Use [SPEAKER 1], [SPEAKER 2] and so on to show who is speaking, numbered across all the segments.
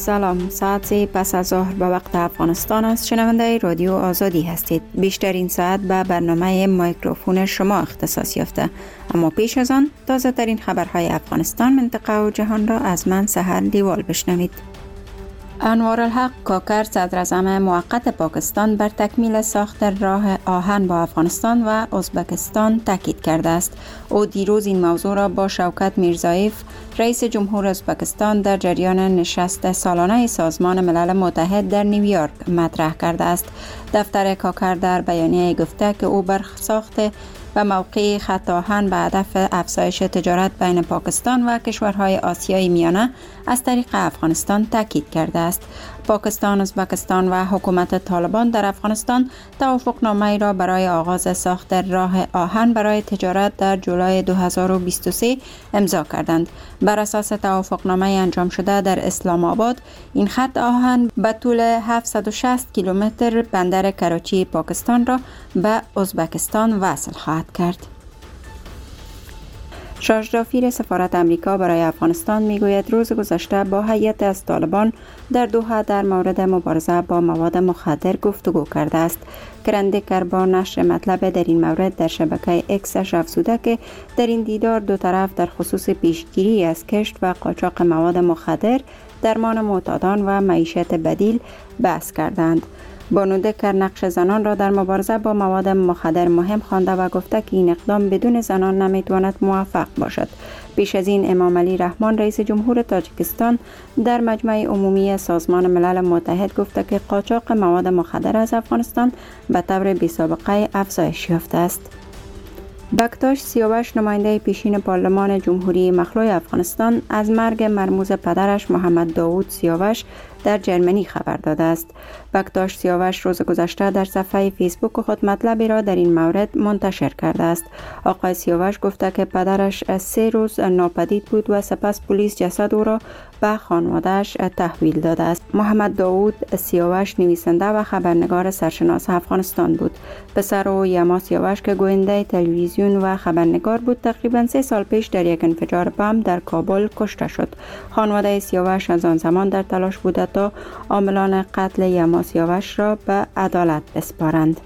[SPEAKER 1] سلام، ساعت 3 پس از ظهر به وقت افغانستان است. شنونده رادیو آزادی هستید. بیشترین ساعت به برنامه میکروفون شما اختصاص یافته. اما پیش از آن تازه ترین خبرهای افغانستان، منطقه و جهان را از من سحر دیوال بشنوید. انوارالحق کاکر صدراعظم موقت پاکستان بر تکمیل ساخت راه آهن با افغانستان و ازبکستان تاکید کرده است. او دیروز این موضوع را با شوکت میرزایف رئیس جمهور ازبکستان در جریان نشست سالانه سازمان ملل متحد در نیویورک مطرح کرده است. دفتر کاکر در بیانیه گفته که او بر ساخت و موقع خط آهن به هدف افزایش تجارت بین پاکستان و کشورهای آسیای میانه از طریق افغانستان تاکید کرده است. پاکستان، ازبکستان و حکومت طالبان در افغانستان توافقنامه‌ای را برای آغاز ساخت راه آهن برای تجارت در جولای 2023 امضا کردند. بر اساس توافقنامه انجام شده در اسلام آباد، این خط آهن به طول 760 کیلومتر بندر کراچی پاکستان را به ازبکستان وصل خواهد کرد. شاهدافیر سفارت امریکا برای افغانستان میگوید روز گذشته با هیئت از طالبان در دوحه در مورد مبارزه با مواد مخدر گفتگو کرده است. کرندیکر با نشر مطلب در این مورد در شبکه اکسش افزوده که در این دیدار دو طرف در خصوص پیشگیری از کشت و قاچاق مواد مخدر، درمان معتادان و معیشت بدیل بحث کردند. بانو دکر نقش زنان را در مبارزه با مواد مخدر مهم خوانده و گفته که این اقدام بدون زنان نمیتواند موفق باشد. پیش از این امام علی رحمان رئیس جمهور تاجیکستان در مجمع عمومی سازمان ملل متحد گفته که قاچاق مواد مخدر از افغانستان به طور بی‌سابقه افزایش یافته است. بکتاش سیاوش نماینده پیشین پارلمان جمهوری مخلوع افغانستان از مرگ مرموز پدرش محمد داوود سیاوش در جرمنی خبر داده است. بکتاش سیاوش روز گذشته در صفحه فیسبوک خود مطلبی را در این مورد منتشر کرده است. آقای سیاوش گفته که پدرش 3 روز ناپدید بود و سپس پلیس جسد او را به خانواده‌اش تحویل داده است. محمد داوود سیاوش نویسنده و خبرنگار سرشناس افغانستان بود. پسر او یما سیاوش که گوینده تلویزیون و خبرنگار بود، تقریباً 3 سال پیش در یک انفجار بم در کابل کشته شد. خانواده سیاوش از آن زمان در تلاش بوده تا عاملان قتل یما سیاوش را به عدالت بسپارند.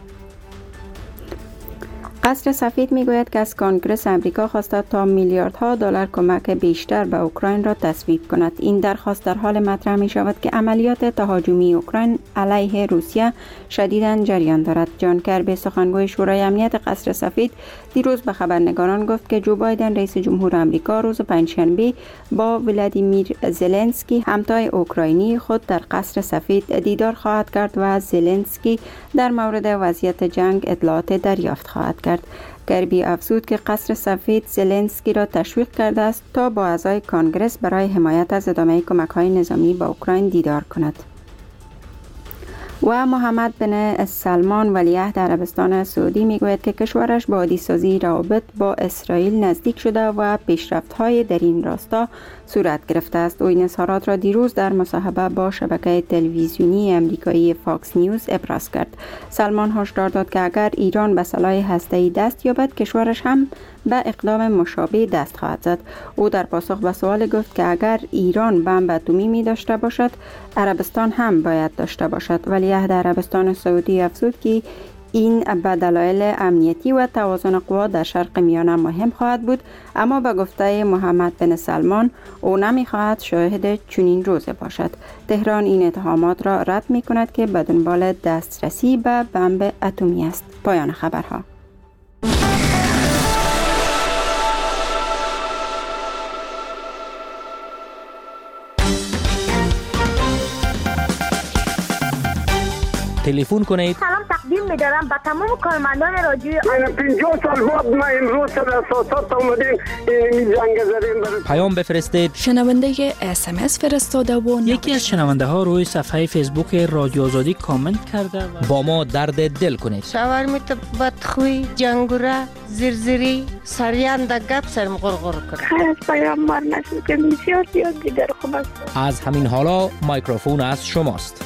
[SPEAKER 1] قصر سفید میگوید که از کنگره امریکا خواسته تا میلیاردها دلار کمک بیشتر به اوکراین را تصویب کند. این درخواست در حال مطرح می شود که عملیات تهاجمی اوکراین علیه روسیه شدیداً جریان دارد. جان کربی سخنگوی شورای امنیت قصر سفید دیروز به خبرنگاران گفت که جو بایدن رئیس جمهور امریکا روز پنجشنبه با ولادیمیر زلنسکی همتای اوکراینی خود در قصر سفید دیدار خواهد کرد و زلنسکی در مورد وضعیت جنگ اطلاعات دریافت خواهد کرد. کربی افزود که قصر سفید زلنسکی را تشویق کرده است تا با اعضای کانگرس برای حمایت از ادامه کمک‌های نظامی به اوکراین دیدار کند. و محمد بن سلمان ولیعهد عربستان سعودی میگوید که کشورش با عادی‌سازی روابط با اسرائیل نزدیک شده و پیشرفت‌های در این راستا صورت گرفته است. او این اظهارات را دیروز در مصاحبه با شبکه تلویزیونی آمریکایی فاکس نیوز ابراز کرد. سلمان هشدار داد که اگر ایران به سلاح هسته‌ای دست یابد، کشورش هم به اقدام مشابه دست خواهد زد. او در پاسخ به سوال گفت که اگر ایران بمب اتمی می داشته باشد، عربستان هم باید داشته باشد. ولیعهد عربستان سعودی افزود که این به دلایل امنیتی و توازن قوا در شرق میانه مهم خواهد بود، اما به گفته محمد بن سلمان او نمی‌خواهد شاهد چنین روزی باشد. تهران این اتهامات را رد می‌کند که به دنبال دسترسی به بمب اتمی است. پایان خبرها.
[SPEAKER 2] تلفن کنید.
[SPEAKER 3] سلام تقدیم می‌دارم به تمام کارمندان رادیو.
[SPEAKER 4] 50 سال بعد ما امروز در اساسات اومدیم این جنگ زدیم.
[SPEAKER 2] پیام بفرستید.
[SPEAKER 5] شنونده SMS فرستاده و
[SPEAKER 6] یکی از شنونده ها روی صفحه فیسبوک رادیو آزادی کامنت کرده و
[SPEAKER 2] با ما درد دل کنید.
[SPEAKER 7] شاورمیت بدخوی، جنگوره، زرزری، سریان در گپ سرم غرغر کنه.
[SPEAKER 3] خیلی از پیام مار نشد که بسیار زیاد دیگر خوب است.
[SPEAKER 2] از همین حالا میکروفون از شماست.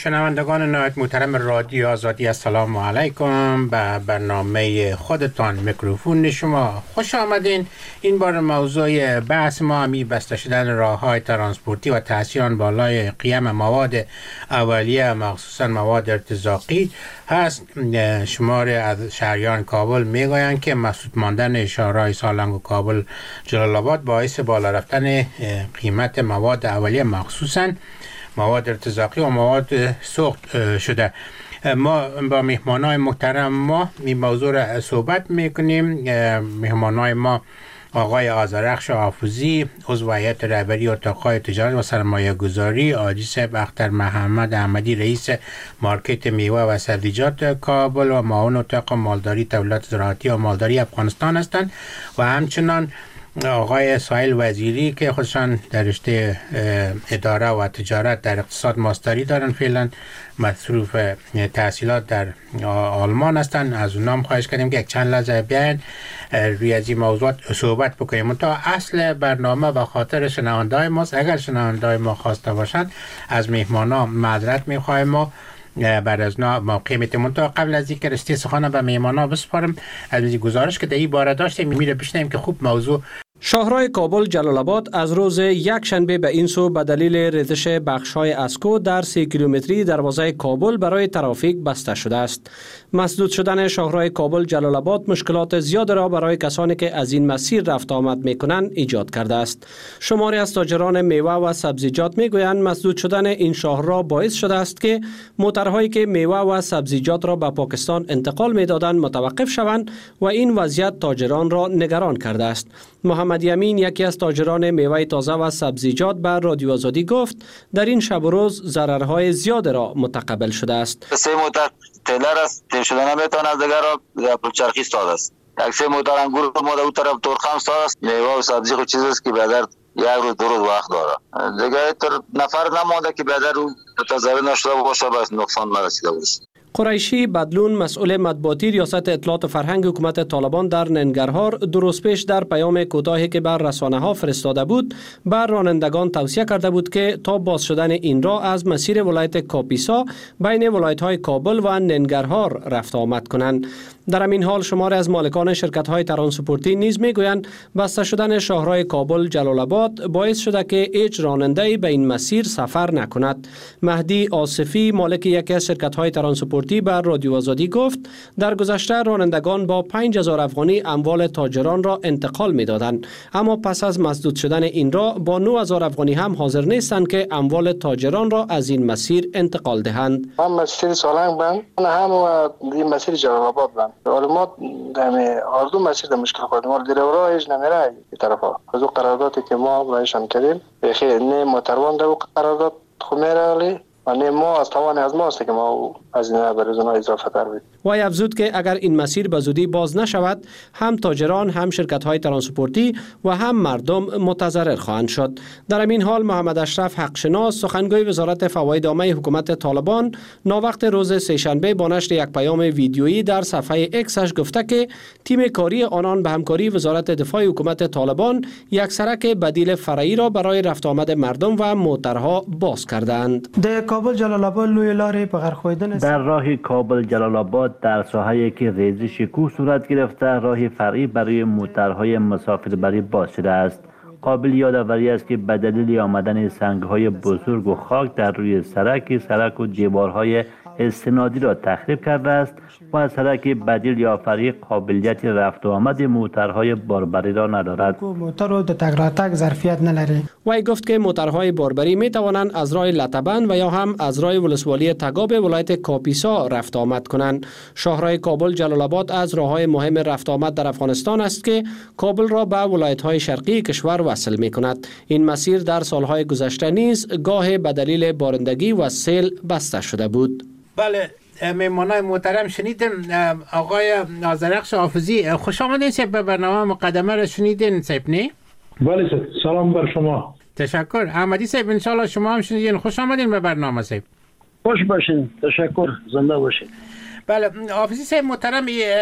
[SPEAKER 8] شنوندگان نهایت محترم رادیو آزادی، السلام علیکم. به برنامه خودتان میکروفون شما خوش آمدین. این بار موضوع بحث ما همی بسته شدن راه‌های ترانسپورتی و تاثیر آن بالای قیم مواد اولیه مخصوصا مواد ارتزاقی هست. شمار از شهریان کابل میگویند که مسدود ماندن شهرهای سالنگ و کابل جلال آباد باعث بالا رفتن قیمت مواد اولیه مخصوصا مواد ارتزاقی و مواد سوخت شده. ما با مهمانای محترم ما این موضوع را صحبت میکنیم. مهمانای ما آقای آذرخش حافظی، عضو هیئت رهبری اتاق‌های تجارت و سرمایه گذاری، حاجی صاحب اختر محمد احمدی، رئیس مارکت میوه و سبزیجات کابل و معاون اتاق مالداری تولیدات زراعتی و مالداری افغانستان هستند و همچنان آقای سهیل وزیری که خودشان در رشته اداره و تجارت در اقتصاد ماستری دارن، فعلا مصروف تحصیلات در آلمان هستن. از اونام خواهش کردیم که یک چند لحظه بیاین روی از این موضوعات صحبت بکنیم. تا اصل برنامه و خاطر شنونده‌های ماست. اگر شنونده‌های ما خواسته باشند از مهمانا معذرت می‌خوایم. ما بعد از موقع میتونم تا قبل از اینکه رستی سخن به مهمانا بسپارم از گزارش که در این باره داشتیم میره بشنیم که خوب موضوع.
[SPEAKER 9] شاهراه کابل جلال آباد از روز یک شنبه به این سو به دلیل ریزش بخش‌های اسکو در 3 کیلومتری دروازه کابل برای ترافیک بسته شده است. مسدود شدن شاهراه کابل جلال آباد مشکلات زیاد را برای کسانی که از این مسیر رفت آمد می‌کنند ایجاد کرده است. شماری از تاجران میوه و سبزیجات می‌گویند مسدود شدن این شاهراه باعث شده است که موترهایی که میوه و سبزیجات را به پاکستان انتقال می‌دادند متوقف شوند و این وضعیت تاجران را نگران کرده است. محمد یمین، یکی از تاجران میوه تازه و سبزیجات، به رادیو آزادی گفت در این شب و روز ضررهای زیاد را متقبل شده است.
[SPEAKER 10] 3 موتر تیلر است، تیم شده نمیتونه از دیگر را پلچرخی استاد است. یک 3 موتر انگور ما در اون طرف ترخم استاد است. میوه و سبزی خود چیز است که بیادر 1 روز 2 روز وقت داره. دیگه تر نفر نمانده که بیادر رو تضرر نشده باشه بس نقصان نرسیده باشه.
[SPEAKER 9] قریشی بدلون، مسئول مطبوعاتی ریاست اطلاعات فرهنگ حکومت طالبان در ننگرهار، 2 روز پیش در پیام کوتاهی که بر رسانه‌ها فرستاده بود بر رانندگان توصیه کرده بود که تا باز شدن این راه از مسیر ولایت کاپیسا بین ولایت‌های کابل و ننگرهار رفت آمد کنند. در همین حال شماری از مالکان شرکت‌های ترانسپورتی نیز می‌گویند بسته شدن شاهراه کابل جلال آباد باعث شده که هیچ راننده‌ای به این مسیر سفر نکند. مهدی آصفی، مالک یکی از شرکت‌های ترانسپورتی، بر رادیو آزادی گفت در گذشته رانندگان با 5000 افغانی اموال تاجران را انتقال می‌دادند، اما پس از مسدود شدن این را با 9000 افغانی هم حاضر نیستند که اموال تاجران را از این مسیر انتقال دهند.
[SPEAKER 11] هم مسیر سالنگ بند هم این مسیر جلال آباد بند. حالا ما در اردو مسیر در مشکل خورد ما دیرورا هیچ نمیره این طرفا. از اون قراردادی که ما بایشان کردیم بخیر نه متروان در قرارداد خمیره و نه ما از توان از ماست که ما از این برزون اضافه تر بید.
[SPEAKER 9] وی افزود که اگر این مسیر به زودی باز نشود هم تاجران، هم شرکت‌های ترانسپورتی و هم مردم متضرر خواهند شد. در این حال محمد اشرف حقشناس، سخنگوی وزارت فواید عامه حکومت طالبان، ناوقت روز سه‌شنبه با نشر یک پیام ویدیویی در صفحه اکسش گفته که تیم کاری آنان به همکاری وزارت دفاع حکومت طالبان یک سرک بدیل فرعی را برای رفت آمد مردم و موترها باز کردند.
[SPEAKER 12] در کابل جلال آباد لوی لاره به غرخویدن
[SPEAKER 13] در راه کابل جلال آباد در ساحه‌ای که ریزش کوه صورت گرفته راه فرعی برای موترهای مسافربری باز شده است. قابل یادآوری است که به دلیل آمدن سنگ‌های بزرگ و خاک در روی سرک و دیوارهای استنادی را تخریب کرده است و سرک بدیل یا فرعی قابلیت رفت و آمد موترهای باربری را ندارد.
[SPEAKER 12] موتر رو در تک ظرفیت نداره.
[SPEAKER 9] وی گفت که موترهای باربری می توانند از راه لطبند و یا هم از راه ولسوالی تگاب ولایت کاپیسا رفت آمد کنند. شاهراه کابل جلال آباد از راههای مهم رفت آمد در افغانستان است که کابل را به ولایت‌های شرقی کشور وصل می کند. این مسیر در سالهای گذشته نیز گاه به دلیل بارندگی و سیل بسته شده بود.
[SPEAKER 8] بله، مهمانای محترم شنیدن آقای آذرخش حافظی. خوش آمدین سیب به برنامه مقدمه را شنیدین سیب نه؟
[SPEAKER 14] بله سیب، سلام بر شما.
[SPEAKER 8] تشکر. احمدی سیب انشالله شما هم شنیدین. خوش آمدین به برنامه سیب.
[SPEAKER 14] خوش باشین، تشکر، زنده باشین.
[SPEAKER 8] بله حافظی سیب محترم،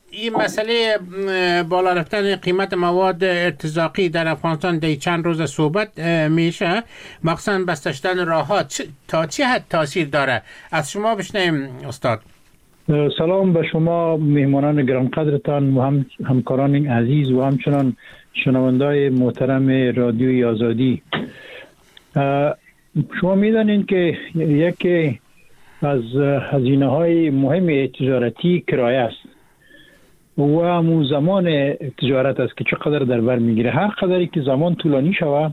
[SPEAKER 8] این مسئله بالا رفتن قیمت مواد ارتزاقی در افغانستان در چند روز صحبت میشه، مخصوصا بسته شدن راه‌ها تا چه حد تاثیر داره؟ از شما بشنویم استاد.
[SPEAKER 14] سلام به شما مهمانان گرانقدرتان و همکاران عزیز و همچنان شنوندای محترم رادیوی آزادی. شما میدانید که یکی از هزینه‌های مهم تجارتی کرایه است و همون زمان تجارت است که چقدر در بر میگیره. هر قدری که زمان طولانی شود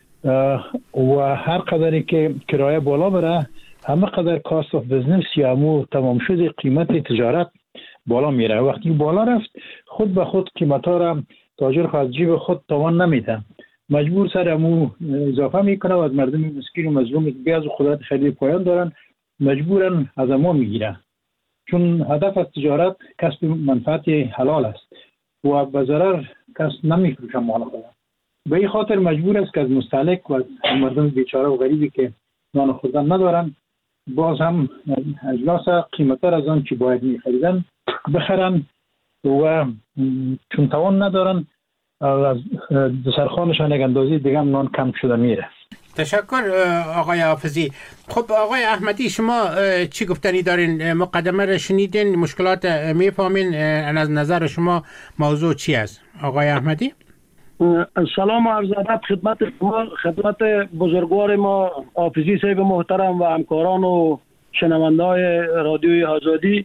[SPEAKER 14] و هر قدری که کرایه بالا بره، همه قدر کاست آف بزنس یا همون تمام شده قیمت تجارت بالا میره. وقتی بالا رفت، خود به خود قیمت ها را تاجر خواهد جیب خود توان نمیده، مجبور سر همون اضافه میکنه و از مردم مسکین و مظلوم بیاز و خودت خیلی پایان دارن مجبورن از اما میگیرن، چون هدف از تجارت کسب منفعت حلال است و به ضرر کس نمیفروشن مال خود. به این خاطر مجبور است که از مستهلک و از مردم بیچاره و غریبی که نان خوردن ندارن باز هم اجلاس قیمت از آن چی باید میخریدن بخرن و چون توان ندارن از دسترخوانشان یک اندازه دیگه هم نان کم شده میره.
[SPEAKER 8] تشکر آقای حافظی. خب آقای احمدی، شما چی گفتنی دارین؟ مقدمه را شنیدین، مشکلات میفهمین، از نظر شما موضوع چی است؟ آقای احمدی؟
[SPEAKER 15] سلام و عرض ادب خدمت شما، خدمت بزرگوار ما حافظی صاحب محترم و همکاران و شنونده‌های رادیوی آزادی.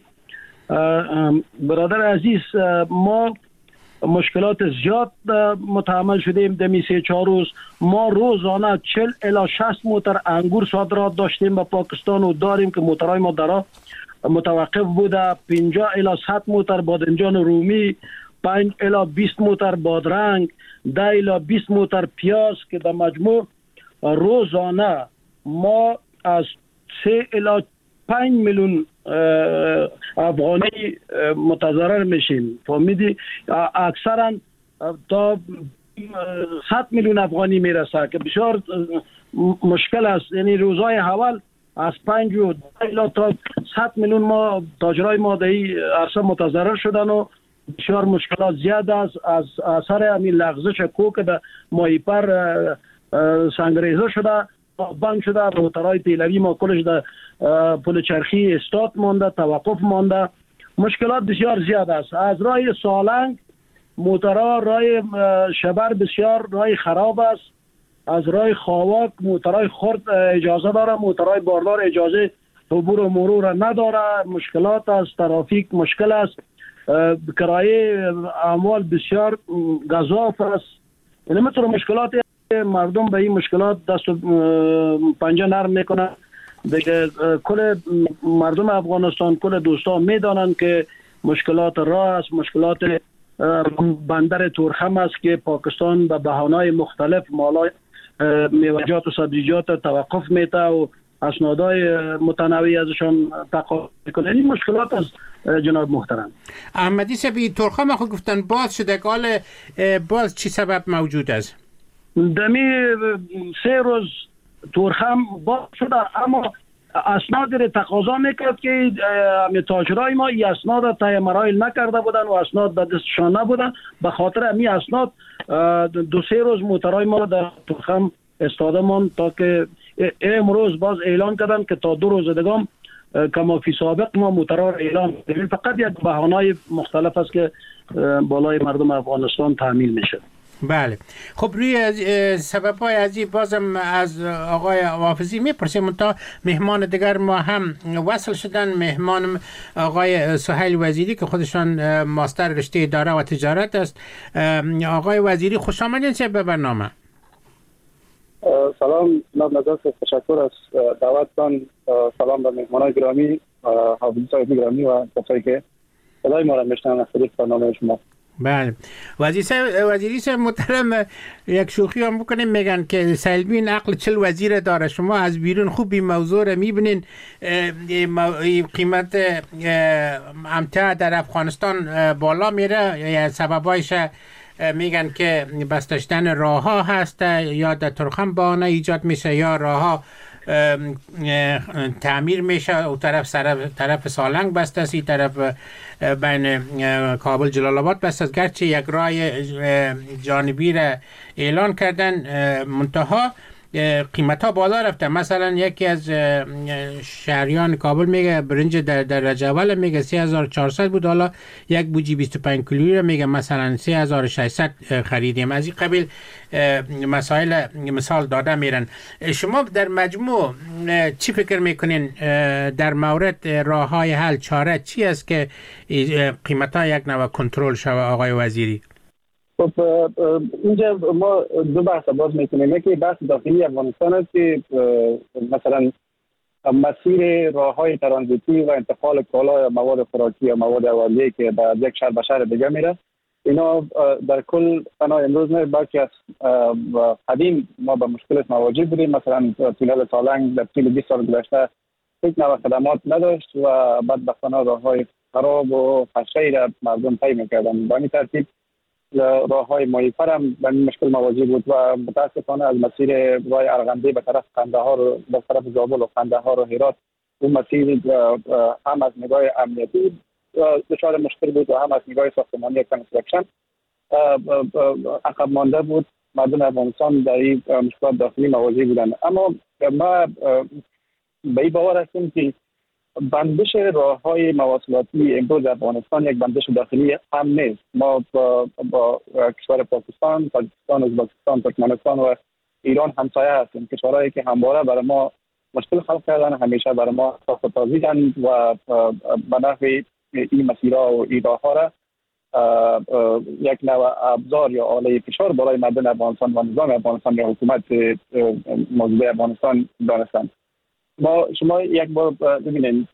[SPEAKER 15] برادر عزیز، ما مشکلات زیاد متحمل شدیم دمی 3-4 روز. ما روزانه 40 الی 60 موتر انگور صادرات داشتیم به پاکستان و داریم که موترهای ما در متوقف بوده. 50 الی 100 موتر بادنجان رومی، 5 الی 20 موتر بادرنگ، 10 الی 20 موتر پیاز که در مجموع روزانه ما از 3 الی 5 میلیون افغانی متضرر میشیم. فهمیدی؟ اکثرا تا 100 میلیون افغانی میرسه که بسیار مشکل است. یعنی روزهای اول از 5 الی تا 100 میلیون ما تاجرای ما در این عرصه متضرر شدن و بسیار مشکلات زیاد است. از اثر همین لغزش کوک در ماهیپر سنگریزه شده، بند شده، موترهای تیلوی ما کلش در پل چرخی استاد مانده، توقف مانده. مشکلات بسیار زیاد است. از راه سالنگ موترها راه شبر بسیار راه خراب است. از راه خواک موترهای خرد اجازه داره، موترهای باردار اجازه عبور و مرور نداره. مشکلات است، ترافیک مشکل است، کرایه اموال بسیار گزاف است. یعنی مثل مشکلات مردم به این مشکلات دست و پنجه نرم میکنن دیگه. کل مردم افغانستان، کل دوستان میدانن که مشکلات راه است، مشکلات بندر تورخم است که پاکستان به بهانه‌های مختلف مالای میوه‌جات و سبزیجات توقف میده و اسنادهای متنوعی ازشان تقاضا میکنه. این مشکلات از جناب محترم.
[SPEAKER 8] احمدی صاحب، تورخم خود گفتن باز شده، قال باز چی سبب موجود است؟
[SPEAKER 15] دمی 3 روز تورخم باز شده، اما اسناد را تقاضا میکرد که تاجرای ما این اسناد تای مراحل نکرده بودن و اسناد به دستشان نبودن. به خاطر همین اسناد 2-3 روز موترای ما در تورخم استاده ماند تا که امروز باز اعلان کردن که تا 2 روز دیگه کما فی سابق ما موترها را اعلان کردیم. فقط یک بهانه‌های مختلف است که بالای مردم افغانستان تحمیل میشه.
[SPEAKER 8] بله. خب روی سبب‌های ازی بازم از آقای حافظی میپرسیم. تا مهمان دیگر ما هم وصل شدن، مهمان آقای سهیل وزیری که خودشان ماستر رشته اداره و تجارت است. آقای وزیری خوش آمدین به برنامه.
[SPEAKER 11] سلام جناب نجات، تشکر از دعوتتان. سلام به مهمانان گرامی، حافظی صاحب گرامی و کسایی که صدای ما را میشنون از طریق برنامه شما.
[SPEAKER 8] بله. وزیری صاحب محترم، یک شوخی هم بکنیم، میگن که سیلبین عقل 40 وزیر داره. شما از بیرون خوب این موضوع را میبینین. قیمت امتیاع در افغانستان بالا میره، یا سببایش میگن که بسته شدن راه ها هست، یا در تورخم بهانه ایجاد میشه، یا راه ها تعمیر میشه، او طرف سالنگ بسته است، این طرف بین کابل جلال آباد بسته است. گرچه یک راه جانبی را اعلان کردن، منتها قیمت ها بالا رفته. مثلا یکی از شهریان کابل میگه برنج در رجاول میگه 3400 بود، حالا یک بوجی 25 کیلویی رو میگه مثلا 3600 خریدیم. از این قبیل مسائل مثال داده میرن. شما در مجموع چی فکر میکنین در مورد راه های حل، چاره چی است که قیمت ها یک نوع کنترل شود آقای وزیری؟
[SPEAKER 11] خب اینجا ما دو بحث باز میکنیم. یکی بحث داخلی افغانستان است که مثلا مسیر راههای ترانزیتی و انتقال کالا یا مواد خوراکی یا مواد اولیه که به یک شهر به شهر دیگه میره، اینا در کل تنها امروز نه بلکه از قدیم ما به مشکلات مواجه بودیم. مثلا تونل سالنگ در طول 20 سال گذشته هیچ نوع خدمات نداشت و بدبختانه راههای خراب و خشنی را مردم طی میکردن. به این ترتیب راههای مایفر هم به این مشکل مواجه بود و متاسفانه از مسیر راه ارغنده به طرف قندهار و به طرف زابل و قندهار و هرات، اون مسیر هم از نگاه امنیتی دچار مشکل بود و هم از نگاه ساختمانی کنسترکشن عقب مانده بود. مردم افغانستان در این مشکلات داخلی مواجه بودند. اما ما به این باور هستیم که بندش راه‌های مواصلاتی امروز افغانستان یک بندش داخلی هم نیست. ما با کشور پاکستان، تاجیکستان، ازبکستان، ترکمنستان و ایران همسایه هستیم، کشورهایی که همواره برای ما مشکل خلق کردن، همیشه برای ما ساخت تازیدن و به نحو این مسیرها و این راه‌ها را یک نوع ابزار یا آله فشار برای مردم افغانستان و نظام افغانستان یا حکومت موجود افغانستان دانستند. شما یک بار ببینید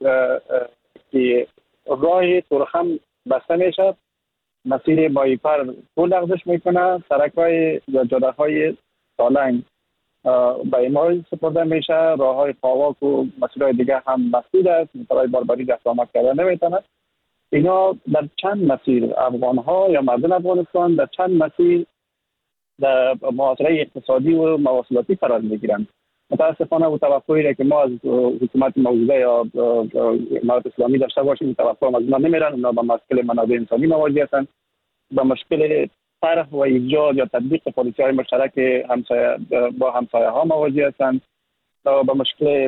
[SPEAKER 11] که راه تورخم بسته میشه، مسیر مایفر پول لغزش میکنه، سرک‌های یا جاده‌های سالنگ به اعمال سپرده میشه، راه‌های خاواک و مسیرهای دیگه هم مسدود است، برای باربری رفت آمد کردن نمیتونه. اینا در چند مسیر افغان‌ها یا مردم افغانستان در چند مسیر در محاصره اقتصادی و مواصلاتی قرار میگیرند. متاسفانه و توقعی را که ما از حکومت موجوده یا امارات اسلامی داشته باشیم توقع از اونا نمیرن. اونا با مشکل منابع انسانی مواجه هستند، با مشکل طرح و ایجاد یا تطبیق پالیسی‌های مشترک با همسایه ها مواجه هستند، با مشکل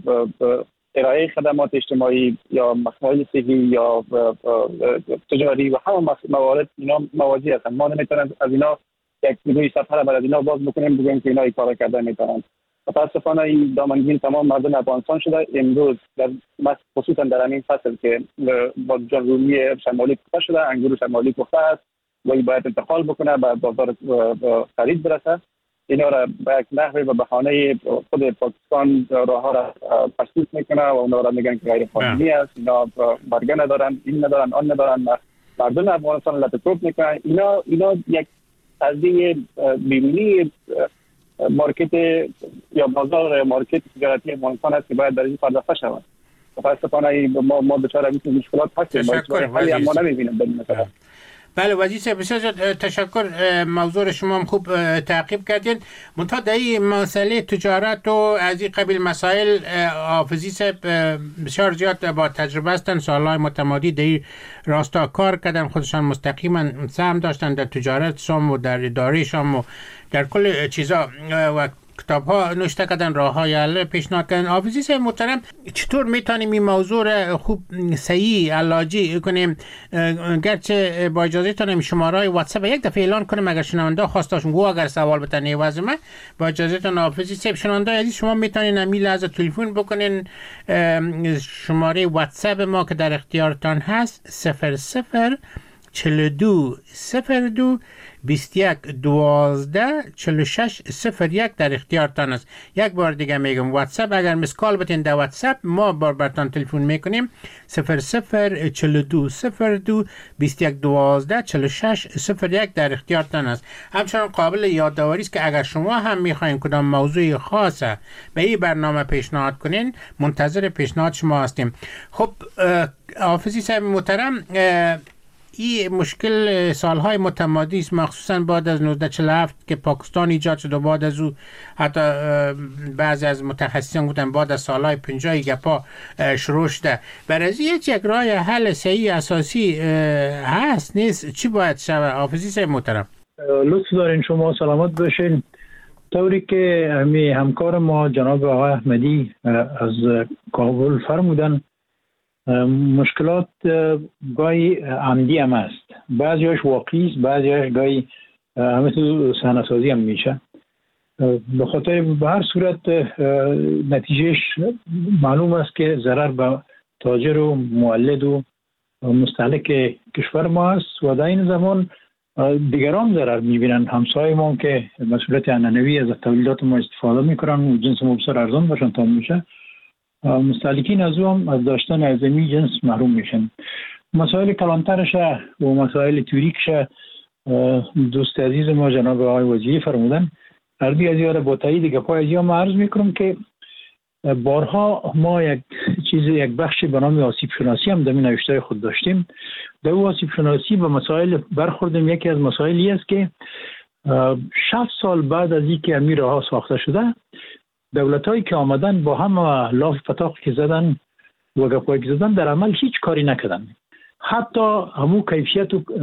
[SPEAKER 11] ارائه خدمات اجتماعی یا مسائل صحی یا تجاری و همه موارد اینا مواجه هستند. ما نمیتونیم از اینا یک روی سفر برای اینا باز بکنیم بگیم که اینا این کارا کرده میتونن. متاسفانه این دامنگیر تمام مردم افغانستان شده. امروز در خصوصا در همین فصل که با رومی شمالی پخته شده، انگور شمالی پخته است و این باید انتقال بکنه به بازار خرید برسه، اینا را به یک نحوی و بهانه خود پاکستان راه ها را تشخیص میکنه و اونا را میگن که غیر قانونی است، اینا برگه ندارن، این ندارن، آن ندارن، مردم افغانستان لطفت میکنن. اینا یک قضیه بیرونی مارکت یا بازار مارکت تجارتی افغانستان است که باید در این پرداخته شود. متاسفانه ما دچار این مشکلات هستیم، ولی ما نمیبینیم در این مسئله.
[SPEAKER 8] بله وزیر صاحب بسیار تشکر. موضوع شما هم خوب تعقیب کردین. منتها در این مسئله تجارت و از این قبیل مسائل حافظی صاحب بسیار زیاد با تجربه هستن، سالهای متمادی در این راستا کار کردن، خودشان مستقیما سهم داشتن در تجارت شام و در اداره شام و در کل چیزا و کتاب ها نوشته کردن، راه های حل پیشنهاد کردن. حافظی صاحب محترم، چطور میتونیم این موضوع را خوب صحیح علاجی کنیم؟ گرچه با اجازهتون شماره واتساپ یک دفعه اعلان کنیم اگر شنونده خواستاشون گو اگر سوال بتن ایواز من با اجازهتون. حافظی صاحب شنونده عزیز شما میتونین امی لحظه تلفن بکنین. شماره واتساپ ما که در اختیارتان هست 00 42 02 21 12 46 01 در اختیارتان است. یک بار دیگه میگم واتساپ اگر مسکال بتین در واتساپ ما بار برتان تلفن میکنیم 00 42 02 21 12 46 01 در اختیارتان است. همچنان قابل یادآوری است که اگر شما هم میخواین کدام موضوع خاصه به این برنامه پیشنهاد کنین منتظر پیشنهاد شما هستیم. خب حافظی صاحب محترم، این مشکل سالهای متمادی است، مخصوصا بعد از 1947 که پاکستان ایجاد شد و بعد از او حتی بعضی از متخصصان گفتن بعد از سالهای 50 گپا شروع شده. برای از یک راه حل صحیح اساسی هست نیست؟ چی باید شود؟ حافظی صاحب محترم،
[SPEAKER 14] لطف دارین، شما سلامت باشین. طوری که همکار ما جناب آقای احمدی از کابل فرمودن، مشکلات گاهی عمدی هم است، بعضیش واقعی است، بعضیش گاهی همه تو صحنه‌سازی هم میشه. به خاطر به هر صورت نتیجهش معلوم است که ضرر به تاجر و مولد و مستهلک کشور ما است و در این زمان دیگران ضرر میبینن. همسایه ما که مسئولیت عنعنوی از تولیدات ما استفاده میکنن و جنس ما بسیار ارزان باشن تا میشه، مستهلکین از او هم از داشتن اعظمی جنس محروم میشن. مسائل کلانترش و مسائل توریکش دوست عزیز ما جناب آقای وزیری فرمودن، عرضی از یاد با تایید گپای از یا ما عرض میکنم که بارها ما یک بخش به نام آسیب شناسی هم در نوشته خود داشتیم. در او آسیب شناسی به مسائل برخوردیم. یکی از مسائلی است که 60 سال بعد از اینکه امیر راه ساخته شده، دولت‌هایی که آمدن با هم لاف پتاق که زدن و گپایی که زدن در عمل هیچ کاری نکردن. حتی همون کیفیت و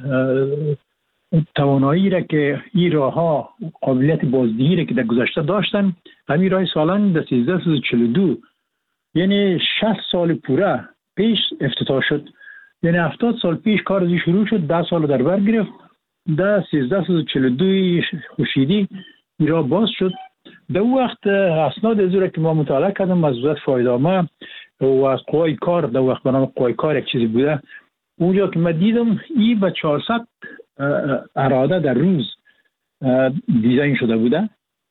[SPEAKER 14] توانایی را که این راه‌ها قابلیت بازدهی را که در گذشته داشتن، همین راه سالن در 1342 یعنی 60 سال پوره پیش افتتاح شد. یعنی 70 سال پیش کار ازی شروع شد، 10 سال در بر گرفت، در 1342 خورشیدی این راه باز شد. در اون وقت اسناد از را که ما مطالعه کردم از وزارت فایده‌نامه و از قوای کار، در وقت به نام قوای کار یک چیزی بوده، اونجا که من دیدم این به 400 اراده در روز دیزاین شده بوده.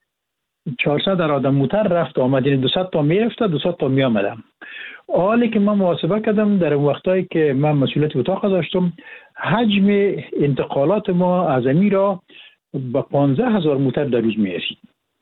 [SPEAKER 14] 400 اراده موتر رفت آمد، یعنی 200 تا میرفته 200 تا می آمدم. حالی که من محاسبه کردم در وقتایی که من مسئولیت اتاق داشتم، حجم انتقالات ما از امی را به 15,000 موتر در روز می رسید.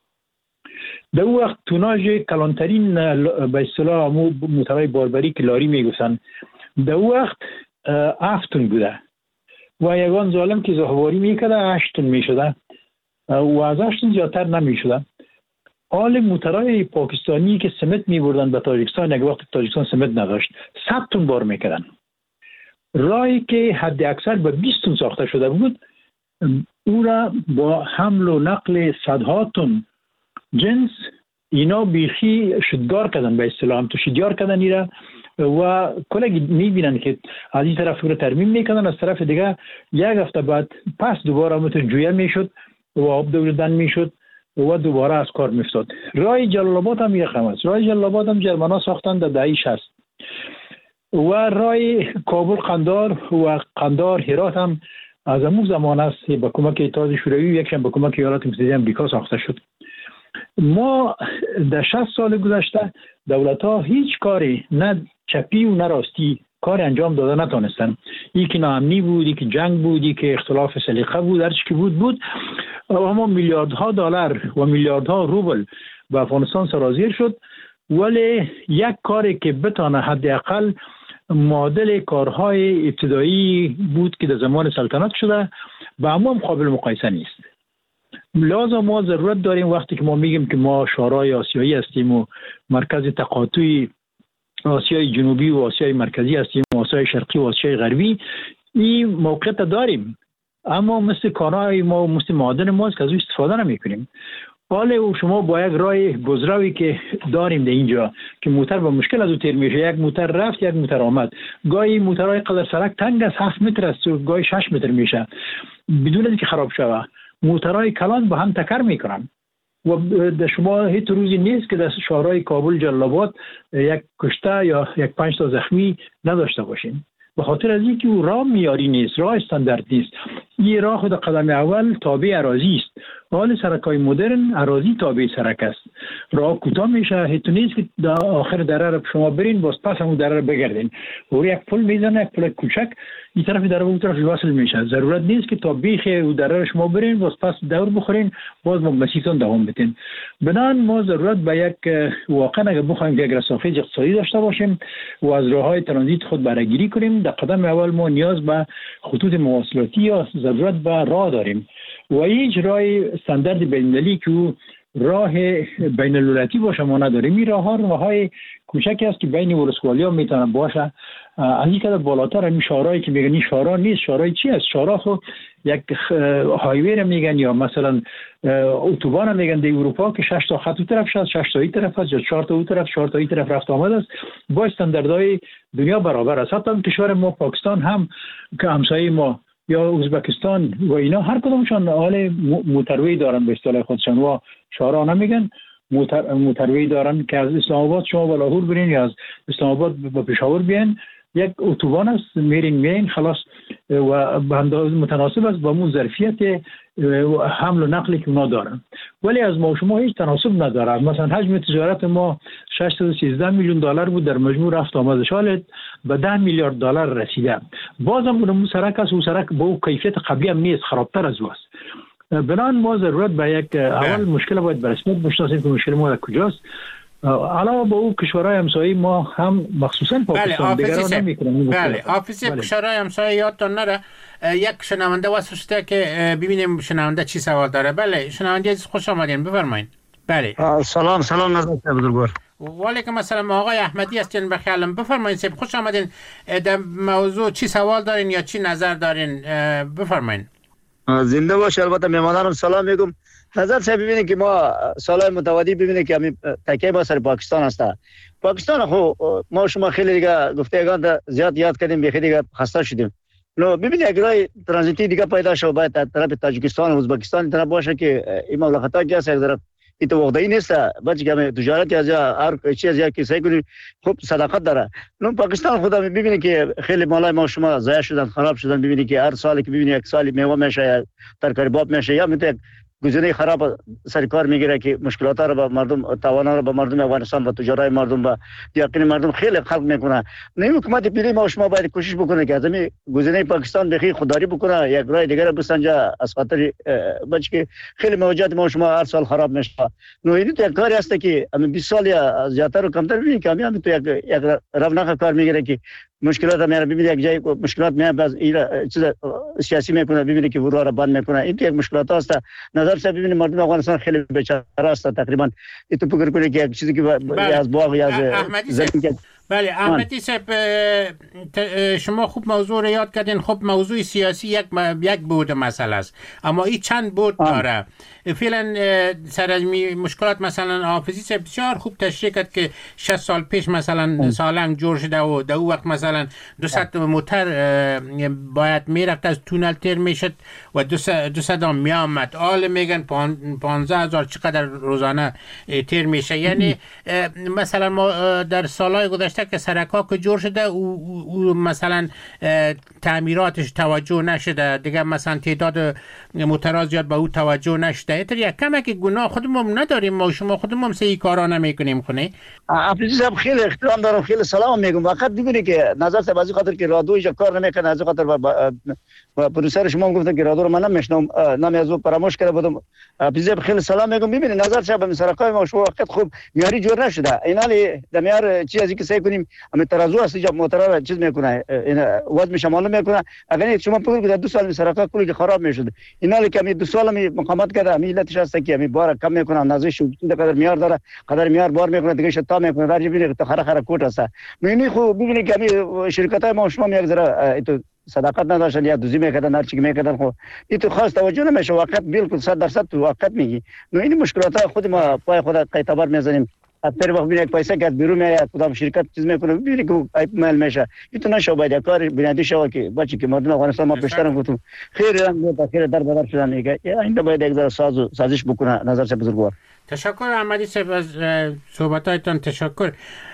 [SPEAKER 14] در اون وقت توناژ کلانترین به اصطلاح موترهای باربری که لاری می گفتن در اون وقت 7 تن بوده و یگان ظالم که زهواری میکرده 8 تن میشده و از 8 تن زیادتر نمیشده. حال موترهای پاکستانی که سمت میبردن به تاجیکستان، یک وقت تاجیکستان سمت نداشت، 100 تن بار میکردن. راهی که حد اکثر به 20 تن ساخته شده بود، او را با حمل و نقل صدها تن جنس اینا بیخی شدگار کردن، به اصطلاح هم تو شدگار کردن ایرا و کلگی میبینن که از این طرف رو ترمیم میکنن، از طرف دیگه یک هفته بعد پس دوباره همون جویه میشد و آب دوردن میشد و دوباره از کار میفتاد. راه جلال آباد هم یک هم است. راه جلال آباد هم جرمنا ساختن در دهه 60 و راه کابل قندار و قندار هرات هم از همون زمان است با کمک اتحاد شوروی، یکشم با کمک ایالات متحده آمریکا ساخته شد. ما در 60 سال گذشته دولت ها هیچ کاری نه چپی و نه راستی کار انجام داده نتونستن. یکی ناامنی بود، یکی جنگ بود، یکی اختلاف سلیقه بود، هر چی که بود اما میلیاردها دلار و میلیاردها روبل به افغانستان سرازیر شد، ولی یک کاری که بتانه حداقل معادل کارهای ابتدایی بود که در زمان سلطنت شده با هم قابل مقایسه نیست. لازم ما ضرورت داریم وقتی که ما میگیم که ما شورای آسیایی هستیم و مرکز تقاطع آسیای جنوبی و آسیای مرکزی هستیم و آسیای شرقی و آسیای غربی، این موقعیت داریم، اما مثل کانای ما و مثل معادن ما که از او استفاده نمی کنیم. حالا شما با یک راه گذراوی که داریم در اینجا که موتر با مشکل از او تیر میشه، یک موتر رفت یک موتر آمد، گاهی موترهای قدر سرک تنگ از 7 متر است و گاهی 6 متر میشه بدون اینکه خراب شود. موترهای کلان با هم تکر میکنن و در شما هیچ روزی نیست که در شهرهای کابل جلال آباد یک کشته یا یک 5 تا زخمی نداشته باشین، به خاطر از اینکه او راه معیاری نیست، راه استاندارد نیست. این راه خود قدم اول تابع اراضی است حال سرکای مدرن اراضی تابع سرک است. راه کوتاه میشه، هیچ نیست که در آخر دره را شما برین باز پس همون دره را بگردین. و یک پل میزنه، یک پل کوچک این طرف دره به اون طرف وصل میشه. ضرورت نیست که تا بیخ و دره را شما برین باز پس دور بخورین باز مسیرتون دوام بدین. بنابراین ما ضرورت به یک واقعا اگر بخوایم یک رسافه اقتصادی داشته باشیم و از راههای ترانزیت خود برگیری کنیم، در قدم اول ما نیاز به خطوط مواصلاتی یا ضرورت به راه داریم و هیچ راه استاندارد بین‌المللی که راه بین الدولتی باشه ما نداریم. این راههای کوچکی است که بین ولسوالی‌ها میتونه باشه. از این کده بالاتر این شارایی که میگن این شارا نیست، شارای چی است؟ شارا خو یک هایوی را میگن یا مثلا اتوبان را میگن در اروپا که 6 تا خط اون طرف شد، 6 تا این طرف است یا 4 تا اون طرف، 4 تا این طرف رفت آمد است، با استانداردهای دنیا برابر است. حتی کشور ما پاکستان هم که همسایه ما یا ازبکستان و اینا هر کدومشان حال موتروی دارن به اصطلاح خودشان و شارا نمیگن، موتروی دارن که از اسلام آباد شما به لاهور برین یا از اسلام آباد به پشاور بیاین یک اتوبان است، میرین خلاص و به اندازه متناسب است با اون ظرفیت حمل و نقلی که اونا دارن. ولی از ما شما هیچ تناسب نداره. مثلا حجم تجارت ما 613 میلیون دلار بود، در مجموع رفت آمدش حالت به 10 میلیارد دلار رسیده. بازم اون سرک است و سرک با اون کیفیت قبلی هم نیست، خرابتر از واست. بنان ما ضرورت به یک اول مشکل باید برسمت بشناسیم که مشکل ما در کجاست. علاوه به او کشورهای همسایه ما هم مخصوصا پاکستان دیگران نمی‌کنن.
[SPEAKER 8] بله آفیس کشورهای همسایه یادتون نره. یک شنونده واسطه که ببینیم شنونده چی سوال داره. بله شنونده عزیز خوش آمدین، بفرمایید. بله
[SPEAKER 16] سلام نظر بزرگوار.
[SPEAKER 8] و علیکم السلام. آقای احمدی هستین بخیالم، بفرمایید صاحب خوش آمدین. در موضوع چی سوال دارین یا چی نظر دارین بفرمایید.
[SPEAKER 16] زنده باش. البته میهمانانم سلام میگم. نظر صاحب ببینید که ما سالهای متعددی ببینید که همین تکیه ما سر پاکستان است. پاکستان خو ما شما خیلی دیگه گفتگان زیاد یاد کردیم، به خیلی دیگه خسته شدیم. نو ببینید اگر ترانزیتی دیگه پیدا شد باید از طرف تاجیکستان و ازبکستان طرف باشه که این مملکت‌ها که از طرف این تو واقعی نیست. بچه که تجارت از هر چیز یا کسی کنی خوب صداقت داره. نو پاکستان خدا ببینید که خیلی مالای ما شما ضایع شدن، خراب شدن. ببینید که هر سالی که ببینید یک سالی میوه میشه، ترکاری باب میشه یا میته گزینه خراب سرکار میگیره که مشکلات را به مردم، تاوان را به مردم افغانستان و تجارت مردم و یقین مردم خیلی خلق میکنه. نه حکومت پیری ما شما باید کوشش بکنه که از همین گزینه پاکستان بخی خودداری بکنه، یک راه دیگه بسنجه از خاطر بچ که خیلی موجات ما شما هر سال خراب میشه. نو این تو یک کاری است که همین 20 سال یا زیادتر و کمتر ببینید که همین تو یک رونق کار میگیره که مشکلات میاره. ببینید یک جای مشکلات میاد باز این چیز سیاسی میکنه، ببینید که ورا را بند میکنه. این یک مشکلات است. نظر صاحب ببینید مردم افغانستان خیلی بیچاره است تقریبا. این تو فکر کنید که یک چیزی که از باغ یا از زمین.
[SPEAKER 8] بله احمدی صاحب شما خوب موضوع رو یاد کردین. خب موضوع سیاسی یک بود مسئله است، اما این چند بود داره. فعلا سر از مشکلات مثلا حافظی صاحب بسیار خوب تشریح کرد که 60 سال پیش مثلا سالنگ جور شده و در اون وقت مثلا 200 موتر باید میرفت از تونل تیر میشد و 200 هم میامد. حال میگن 15,000 چقدر روزانه تیر میشه. یعنی مثلا ما در سالهای گذشته که سرک‌ها که جور شده او مثلا تعمیراتش توجه نشده دیگه، مثلا تعداد موترها زیاد به او توجه نشده. اینطور یک کمک گناه خودمون نداریم ما شما خودمون سه کارا نمیکنیم خونه.
[SPEAKER 16] افریدی صاحب خیلی احترام دارم، خیلی سلام میگم. فقط ببینید که نظر صاحب از خاطر که رادیوش کار نمیکنه، از خاطر و پروسر شما گفتن که رادیو رو من نمیشنم، نمی از فراموش کرده بودم. افریدی صاحب خیلی سلام میگم. ببینید نظر صاحب سرکای ما شو وقت خوب میاری جور نشده. اینالی دمیار چیزی که سعی کنیم همین ترازو است جاب موتر را چیز میکنه، این وزن میشه معلوم میکنه. اگر شما بگید که 2 سال سرکا کلی که خراب میشد، اینالی که می 2 سال می مقاومت کرده، می علتش است که می بار کم میکنه، نازش قدر میار داره، قدر میار بار میکنه دیگه شتا میکنه. راجع ببینید تا خره کوت است. می خوب ببینید که می شرکت های ما شما یک ذره تو صداقت نداشتن یا دوزی میکردن، هر چی میکردن. خب این تو خاص توجه نمیشه. وقت بالکل 100% تو وقت میگی. نو این مشکلات خود ما پای خود قیتبار میزنیم. اگر وقت ببینید پیسه که بیرون میاد کدام شرکت چیز میکنه، ببینید که ایمیل میشه. این تو نشه باید کار بنیادی شو که بچه که مردم افغانستان ما پیشترم گفتم خیر هم خیر در بدر شدن دیگه. این باید یک ذره سازش بکنه. نظر چه بزرگوار.
[SPEAKER 8] تشکر احمدی صاحب از صحبتایتان. تشکر.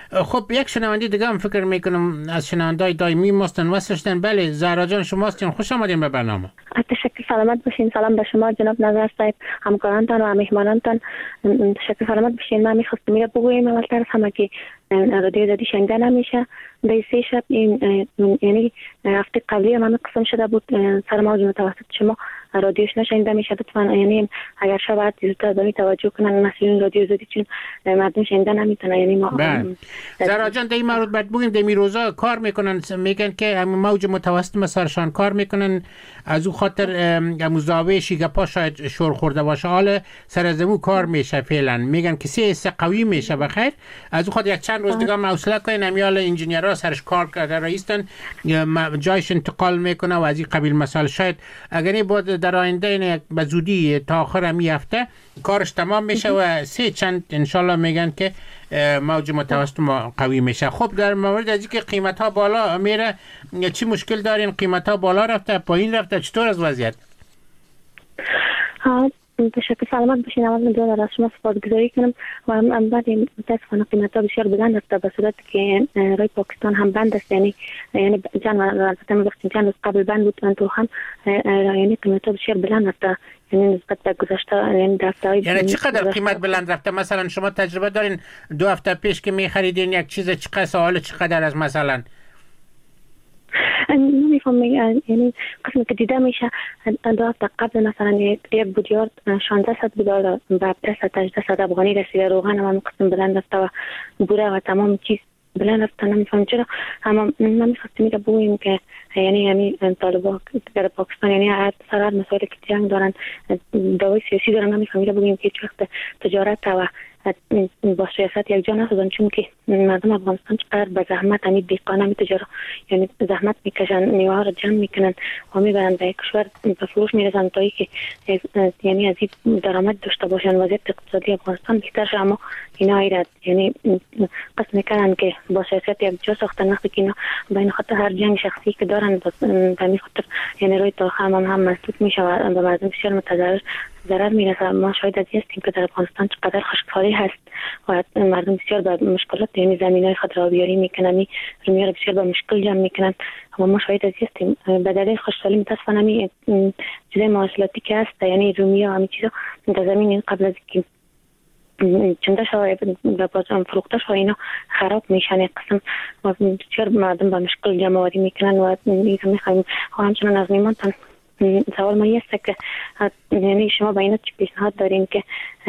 [SPEAKER 8] خب یک شنونده دیگه هم فکر میکنم از شنونده‌های دائمی ماستن وصلشتن. بله زهرا جان شماستین، خوش آمدین به برنامه.
[SPEAKER 3] تشکر، سلامت باشین. سلام به شما جناب نظر صاحب، همکارانتان و مهمانانتان. تشکر، سلامت باشین. من میخواستم میره بگویم اولتر از همه که رادیو آزادی شنیده نمیشه. در 3 شب این یعنی هفته قبلی من قسم شده بود سر موج متوسط شما رادیوش نشنیده میشه. لطفا یعنی اگر شاید زودتر به توجه کنن مسئولین رادیو آزادی، چون مردم شنیده نمیتونن. یعنی ما
[SPEAKER 8] زهرا جان در این مورد بعد بگیم در روزا کار میکنن، میگن که همین موج متوسط مسارشان کار میکنن، از او خاطر مزاوی شیگپا شاید شور خورده باشه. حالا سر از او کار میشه فعلا، میگن که 3 قوی میشه بخیر. از او خاطر یک چند روز دیگه حوصله کنین. امیال انجینیرها سرش کار کرده رئیسن جایش انتقال میکنه و از این قبیل مسائل. شاید اگر بود در آینده به زودی تا آخر همین هفته کارش تمام میشه و 3 چند انشالله میگن که موج متوسط قوی میشه. خب در مورد از اینکه قیمت ها بالا میره، چی مشکل دارین؟ قیمت ها بالا رفته، پایین رفته، چطور از وضعیت؟
[SPEAKER 3] تشکر، سلامت باشین. اول من از شما سپاسگزاری کنم و بعد متاسفانه قیمت ها بسیار بلند رفته، به صورت که رای پاکستان هم بند است. یعنی چند روز قبل بند بود من تو هم یعنی قیمت ها بسیار بلند رفته، یعنی نسبت به گذشته.
[SPEAKER 8] یعنی چقدر قیمت بلند رفته؟ مثلا شما تجربه دارین 2 هفته پیش که می خریدین یک چیز چقدر سوال چقدر از مثلا
[SPEAKER 3] نمیفهم، یعنی قسمی که دیده میشه 2 هفته قبل مثلا یک بودیارد 1600 دلار به 1800 افغانی رسیده. روغن هم قسم بلند رفته و بوره و تمام چیز بلند رفته. نمیفهم چرا. اما من میخواستم میگه بگویم که یعنی طالبان در پاکستان یعنی هر مسائلی که جنگ دارن، دعوای سیاسی دارن، نمیفهم میگه بگویم که هیچ وقت تجارت و با سیاست یک جا نسازن، چون که مردم افغانستان چقدر به زحمت همین دیقان همین تجارت یعنی زحمت میکشن، میوه ها رو جمع میکنن و میبرن به کشور به فروش میرسن تا که یعنی از این درآمد داشته باشن، وضعیت اقتصادی افغانستان بهتر شه. اما اینا ایراد یعنی قصد میکنن که با سیاست یک جا ساختن، وقتی که اینا بین خاطر هر جنگ شخصی که دارن به همین خاطر یعنی روی تاخم هم مسدود میشه و به مردم بسیار متضرر ضرر میرسه. ما شاید از این هستیم که در افغانستان چقدر خشکسالی هست و مردم بسیار به مشکلات یعنی زمینای خود را آبیاری میکنن، رومی را بسیار به مشکل جمع میکنن و ما شاید از این هستیم. به دلیل خشکسالی متاسفانه همین چیزای مواصلاتی که هست یعنی رومی ها همین چیزا در زمین قبل از که چنده شوه بازم فروخته شوه اینا خراب میشن قسم و بسیار مردم به مشکل جمع آوری میکنن و اینا میخوایم. همچنان از میمانتان سوال ما است که یعنی شما با اینا چه پیشنهاد دارین که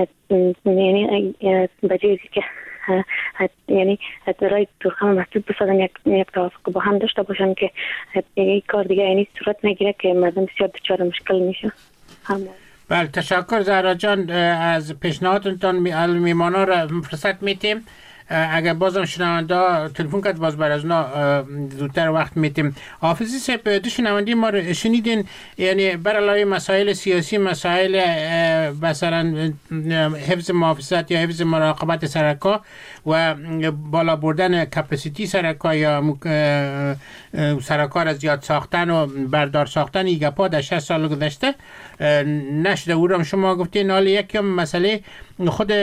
[SPEAKER 3] یعنی بجای که یعنی رای تورخم مسدود بسازن یک توافق با هم داشته باشن که یک کار دیگه یعنی صورت نگیره که مردم بسیار دچار مشکل میشه.
[SPEAKER 8] بله تشکر زهرا جان از پیشنهادتون. میمانا را فرصت میتیم اگر بازم شنونده تلفن کرد باز بر از اونا زودتر وقت میتیم. حافظی صاحب دو شنونده ما رو شنیدین، یعنی برای مسائل سیاسی، مسائل مثلا حفظ محافظت یا حفظ مراقبت سرکا و بالا بردن کپاسیتی سرکا یا سرکا را زیاد ساختن و بردار ساختن ایگپا در 60 سال گذشته نشده. او را شما گفتین حالا یکی مسئله خود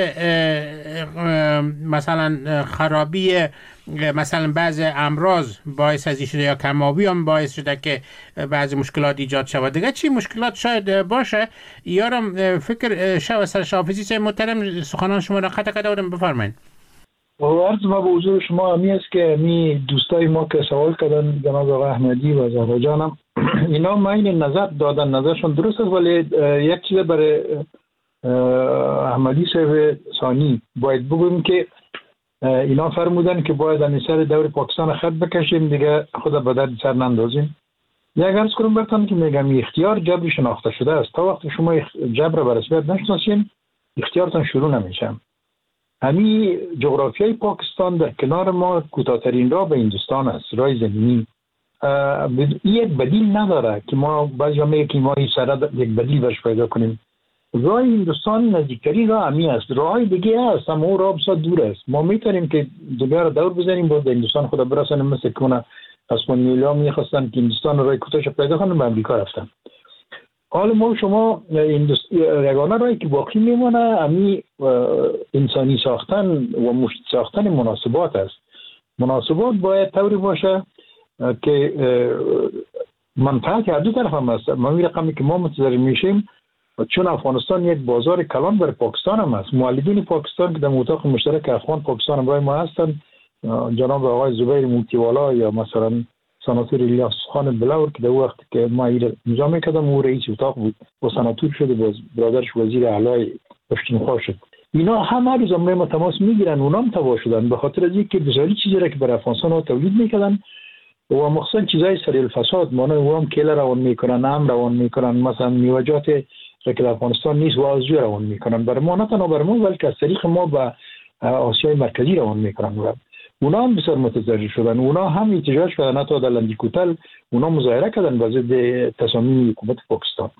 [SPEAKER 8] مثلا خرابی مثلا بعض امراض باعث از شده یا کمابی هم باعث شده که بعضی مشکلات ایجاد شود. دیگه چی مشکلات شاید باشه یارم فکر شو سر حافظی صاحب محترم سخنان شما را قطع کردم، بفرمایید.
[SPEAKER 14] عرض ما به حضور شما همی است که می دوستای ما که سوال کردن جناب آقای احمدی و زهرا جانم اینا مایل نظر دادن، نظرشون درست است، ولی یک چیز برای احمدی صاحب ثانی باید بگویم که اینا فرمودن که باید از سر دور پاکستان خط بکشیم دیگه خود به درد سر نندازیم. یک عرض کنم برتان که میگم اختیار جبری شناخته شده است. تا وقتی شما جبر به رسمیت نشناسین اختیارتان شروع نمیشه. همین جغرافیای پاکستان در کنار ما کوتاه‌ترین راه به هندوستان است، راه زمینی. این یک بدیل نداره که ما بعضی میگه که ما این سره یک بدیل برش پیدا کنیم. راه هندوستان نزدیکترین راه همی است، راه‌های دیگه هست اما اون راه بسیار دور است. ما میتونیم که دنیا رو دور بزنیم با هندوستان خود برسانیم، مثل که اسپانیولا میخواستن که هندوستان راه کوتاهش پیدا کنن به امریکا رفتن. حالا ما شما یگانه راهی که باقی میمونه همین انسانی ساختن و مشت ساختن مناسبات است. مناسبات باید طوری باشه که منفعت هر دو طرف هم است. ما رقمی که ما منتظر میشیم، چون افغانستان یک بازار کلان برای پاکستان هم است. مولدین پاکستان که در اتاق مشترک افغان پاکستان برای ما هستند، جناب آقای زبیر موتیوالا یا مثلا سناتور الیاس خان بلور که در وقت که ما این امضا میکردم او رئیس اتاق بود و سناتور شد و برادرش وزیر اعلی پشتونخوا شد. اینا هم هر روز ما تماس میگیرن، اونا هم تباه شدن به خاطر از اینکه بسیاری چیزی را که برای افغانستان ها تولید میکردن و مخصوصا چیزای سریع الفساد، مانند او هم کیله روان میکنن، هم روان میکنن، مثلا میوجات که در افغانستان نیست و آزجو روان میکنن. برای ما نه تنها برای ما بلکه از طریق ما به آسیای مرکزی روان میکنن. اونا هم بسیار متضرر شدن. اونا هم احتجاج کردن، حتی در لندیکوتل اونا مظاهره کردن به ضد تصامیم حکومت پاکستان.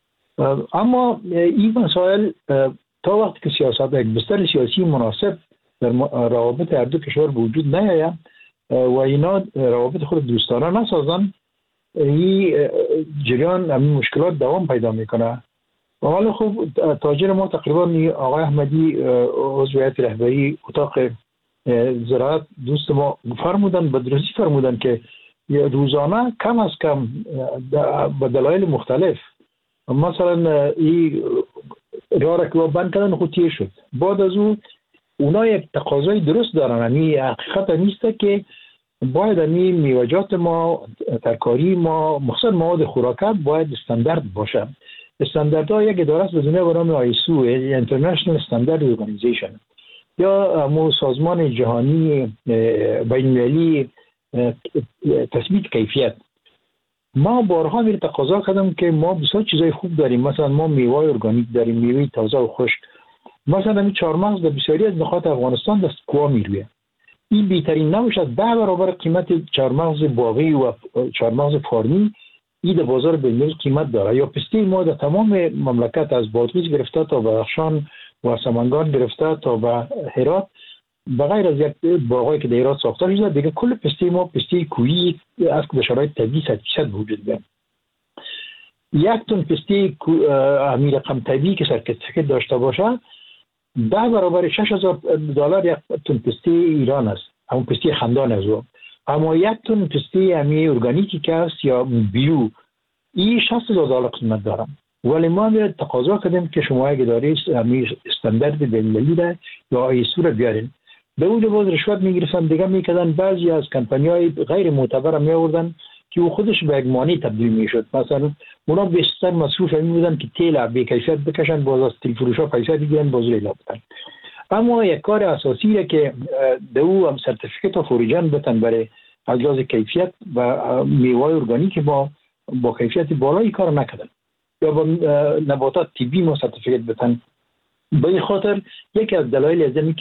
[SPEAKER 14] اما این مسائل تا وقتی که سیاست یک بستر سیاسی مناسب در روابط هر دو کشور وجود نیاید و اینا روابط خود دوستانه نسازن، این جریان همین مشکلات دوام پیدا میکنه. حالا خب تاجر ما تقریبا آقای احمدی عضو هیئت رهبری اتاق زراعت دوست ما فرمودن، به درستی فرمودن که روزانه کم از کم به دلایل مختلف، مثلا این راه که بند کردن خود تیر شد، بعد از اون اونا یک تقاضای درست دارن. یعنی حقیقت نیست که باید این میوجات ما، ترکاری ما، مخصوصا مواد خوراکت باید استاندارد باشه. استانداردها یک اداره است به دنیا به نام آیسو، International Standard Organization، یا مو سازمان جهانی بین‌المللی تثبیت کیفیت. ما بارها میره تقاضا کردم که ما بسیار چیزای خوب داریم، مثلا ما میوه ارگانیک داریم، میوه تازه و خشک. مثلا این چهارمغز در بسیاری از نقاط افغانستان دست کوا میروه. این بهترین نوعش از 10 برابر قیمت چهارمغز باغی و چهارمغز فارمی این در بازار بین‌المللی قیمت داره. یا پسته ما در تمام مملکت از بادغیس گرفته تا بدخشان و سمنگان گرفته تا به هرات، بغیر از یک باغایی که در هرات ساخته شده، دیگه کل پسته ما پسته کویی است که به شرایط طبیعی 100% وجود داره. یک تن پسته همین رقم طبیعی که سرتیفیکت داشته باشه 10 برابر $6,000 یک تن پسته ایران است، همون پسته خندان است. اما یک تن پسته همین ارگانیکی که است یا بیو، این $60,000 قیمت داره. ولی ما میره تقاضا کردیم که شما اگه دارید همین استاندارد بین‌المللی را یا آیسو را بیارین. به اونجا باز رشوت میگرفتن، دیگه میکردن بعضی از کمپانی‌های غیر معتبر میآوردن که او خودش به یک مانع تبدیل میشد. مثلا اونا بیشتر مصروف این بودن که تیل بی کیفیت بکشن، باز از تیل فروشا پیسه بگیرن، باز لیلا بدن. اما یک کار اساسی را که دو هم سرتیفیکت فوریجن بتن برای از لحاظ کیفیت و میوه ارگانیک با کیفیت بالایی کار نکردن، یا با نباتات طبی ما سرتیفیکت بتن. به این خاطر یکی از دلایل از اینه که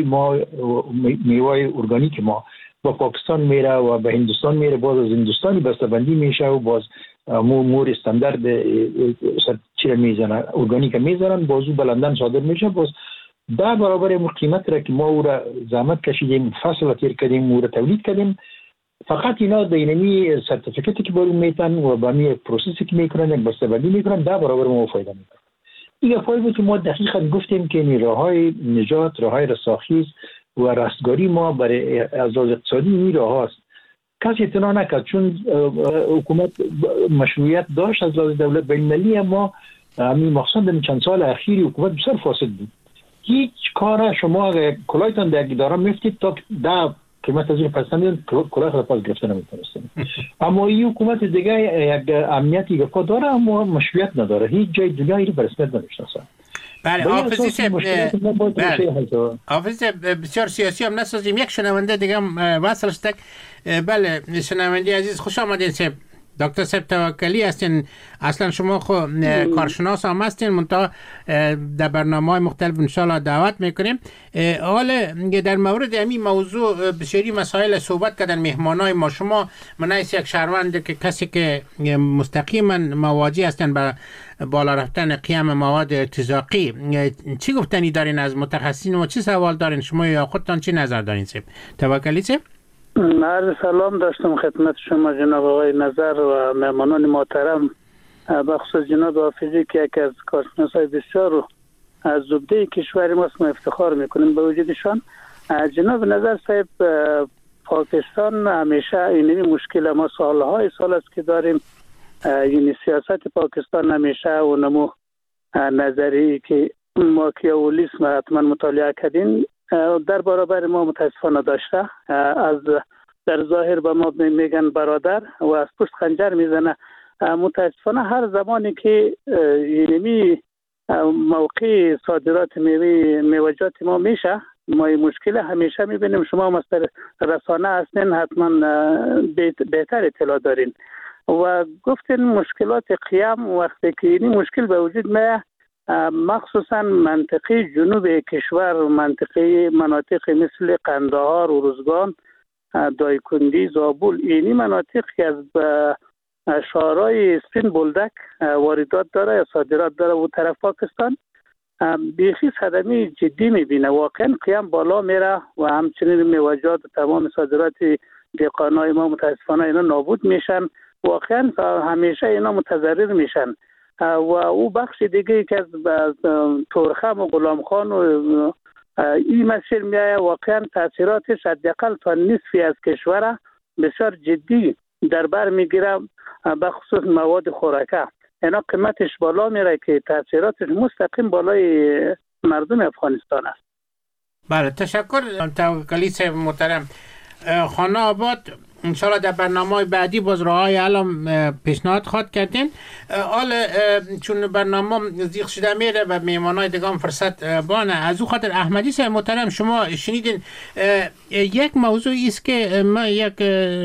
[SPEAKER 14] میوه ارگانیک ما با پاکستان میره و به هندوستان میره، باز از هندوستانی بسته‌بندی میشه و باز مور استاندارد چیره میزنن، ارگانیک میزنن، بازو بلندن صادر میشه، باز 10 برابر قیمت را که ما او را زحمت کشیدیم، فصل تیر کردیم، او را تولید کردیم، فقط اینا دینامی سرتیفیکتی که برون میتن و با می پروسسی که میکنن، یک بسته‌بندی میکنن، 10 برابر ما فایده میکنن. این فایده بود که ما دقیقاً گفتیم که این راههای نجات، راههای رستاخیز و رستگاری ما برای از لحاظ اقتصادی این راه هاست. کسی اعتنا نکرد، چون حکومت مشروعیت داشت از لحاظ دولت بین‌المللی، اما همین مخصوصا در چند سال اخیر حکومت بسیار فاسد بود. هیچ کار شما کلایتان در اداره میفتید تا 10 قیمت از این پس نمیدن، کلاه خود پاس گرفته نمیتونستن. اما این حکومت دیگه یک امنیتی که داره اما مشروعیت نداره، هیچ جای دنیا این به رسمیت نمیشناسه.
[SPEAKER 8] بله حافظ بسیار سیاسی هم نسازیم. یک شنونده دیگه وصل شد. بله شنونده عزیز خوش آمدین. دکتر صاحب توکلی هستین، اصلا شما کارشناس هم هستین، منتها در برنامه‌های مختلف انشالله دعوت میکنیم. حالا در مورد همین موضوع بسیاری مسائل صحبت کردن مهمانای ما. شما منایس یک شهروند که کسی که مستقیما مواجه هستن به بالا رفتن قیام مواد ارتزاقی، چی گفتنی دارین از متخصصین و چی سوال دارین شما یا خودتان چی نظر دارین؟ توکلی صاحب.
[SPEAKER 17] عرض سلام داشتم خدمت شما جناب آقای نظر و مهمانان محترم، بخصوص جناب حافظی که یکی از کارشناسای بسیار از زبده کشور ماست، ما افتخار میکنیم به وجودشان. جناب نظر صاحب پاکستان همیشه این مشکل ما سالهای سال است که داریم. این سیاست پاکستان همیشه اونمو نظری که ماکیاولیسم حتما مطالعه کردین در برابر ما متاسفانه داشته. از در ظاهر به ما میگن برادر و از پشت خنجر میزنه. متاسفانه هر زمانی که اینمی موقع صادرات میوجات ما میشه، ما این مشکل همیشه میبینیم. شما مثلا رسانه هستین، حتما بهتر اطلاع دارین و گفتین مشکلات قیام وقتی که این مشکل به وجود میاد، مخصوصا منطقه جنوب کشور، منطقه مناطق مثل قندهار، ارزگان، دایکندی، زابل، اینی مناطق که از شهرهای سپین بولدک واردات داره یا صادرات داره و طرف پاکستان، بیخی صدمه جدی میبینه. واقعا قیام بالا میره و همچنین میوجات و تمام صادرات دهقانای ما متاسفانه اینا نابود میشن. واقعا همیشه اینا متضرر میشن. و او بخش دیگه که از تورخم و غلام خان و این مسیر میایه، واقعا تاثیراتش حداقل تا نصفی از کشور بسیار جدی در بر میگیره، به خصوص مواد خوراکه. اینا قیمتش بالا میره که تاثیراتش مستقیم بالای مردم افغانستان است.
[SPEAKER 8] بله، تشکر توکلی صاحب محترم. خانه آباد انشاءالله در برنامه بعدی باز راه‌های علم پیشنهاد خواهد کردین. حالا چون برنامه زیغ شده میره و میمانای دیگه هم فرصت بانه، از او خاطر احمدی صاحب محترم شما شنیدین یک موضوعی است که ما یک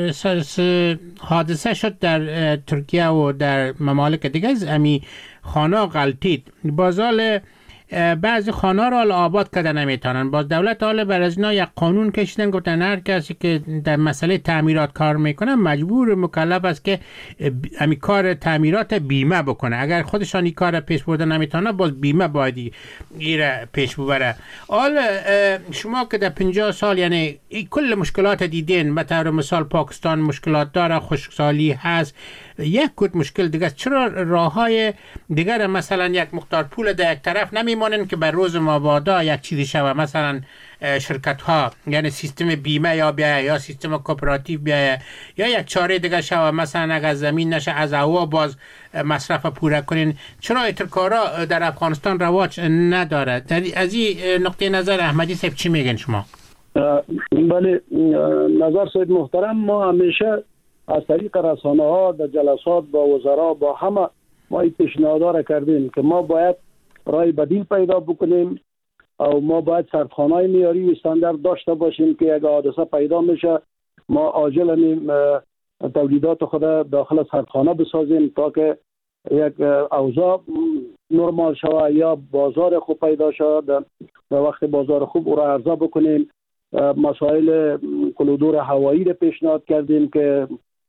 [SPEAKER 8] حادثه شد در ترکیه و در ممالک دیگه از امی خانه غلطید. بازال بعضی خانه را آباد کردن نمیتونن. باز دولت حالا بر از اینا یک قانون کشیدن، گفتن هر کسی که در مسئله تعمیرات کار میکنه مجبور مکلف است که امی کار تعمیرات بیمه بکنه. اگر خودشان این کار پیش برده نمیتونه، باز بیمه باید ایره پیش ببره. حالا شما که در 50 سال یعنی کل مشکلات دیدین، به طور مثال پاکستان مشکلات داره، خشکسالی هست، یک کد مشکل دیگه، چرا راههای دیگر مثلا یک مقدار پول در یک طرف نمیمونن که بر روز مبادا یک چیزی شوه، مثلا شرکت ها یعنی سیستم بیمه یا بیایه یا سیستم کوپراتیو بیایه یا یک چاره دیگه شوه، مثلا اگر زمین نشه از هوا باز مصرف پوره کنین. چرا اترکارا در افغانستان رواج نداره؟ از این نقطه نظر احمدی صاحب چی میگن شما؟
[SPEAKER 15] بله، نظر صاحب محترم، ما همیشه از طریق رسانه ها در جلسات با وزرا با همه ما این پیشنهاد را کردیم که ما باید راه بدیل پیدا بکنیم و ما باید سردخانه‌های معیاری استاندارد داشته باشیم که اگر حادثه پیدا میشه ما عاجلا تولیدات خود داخل سردخانه بسازیم تا که یک اوضاع نرمال شود یا بازار خوب پیدا شود. در وقت بازار خوب او را عرضه بکنیم. مسائل کلودور هوایی را پیشنهاد کردیم که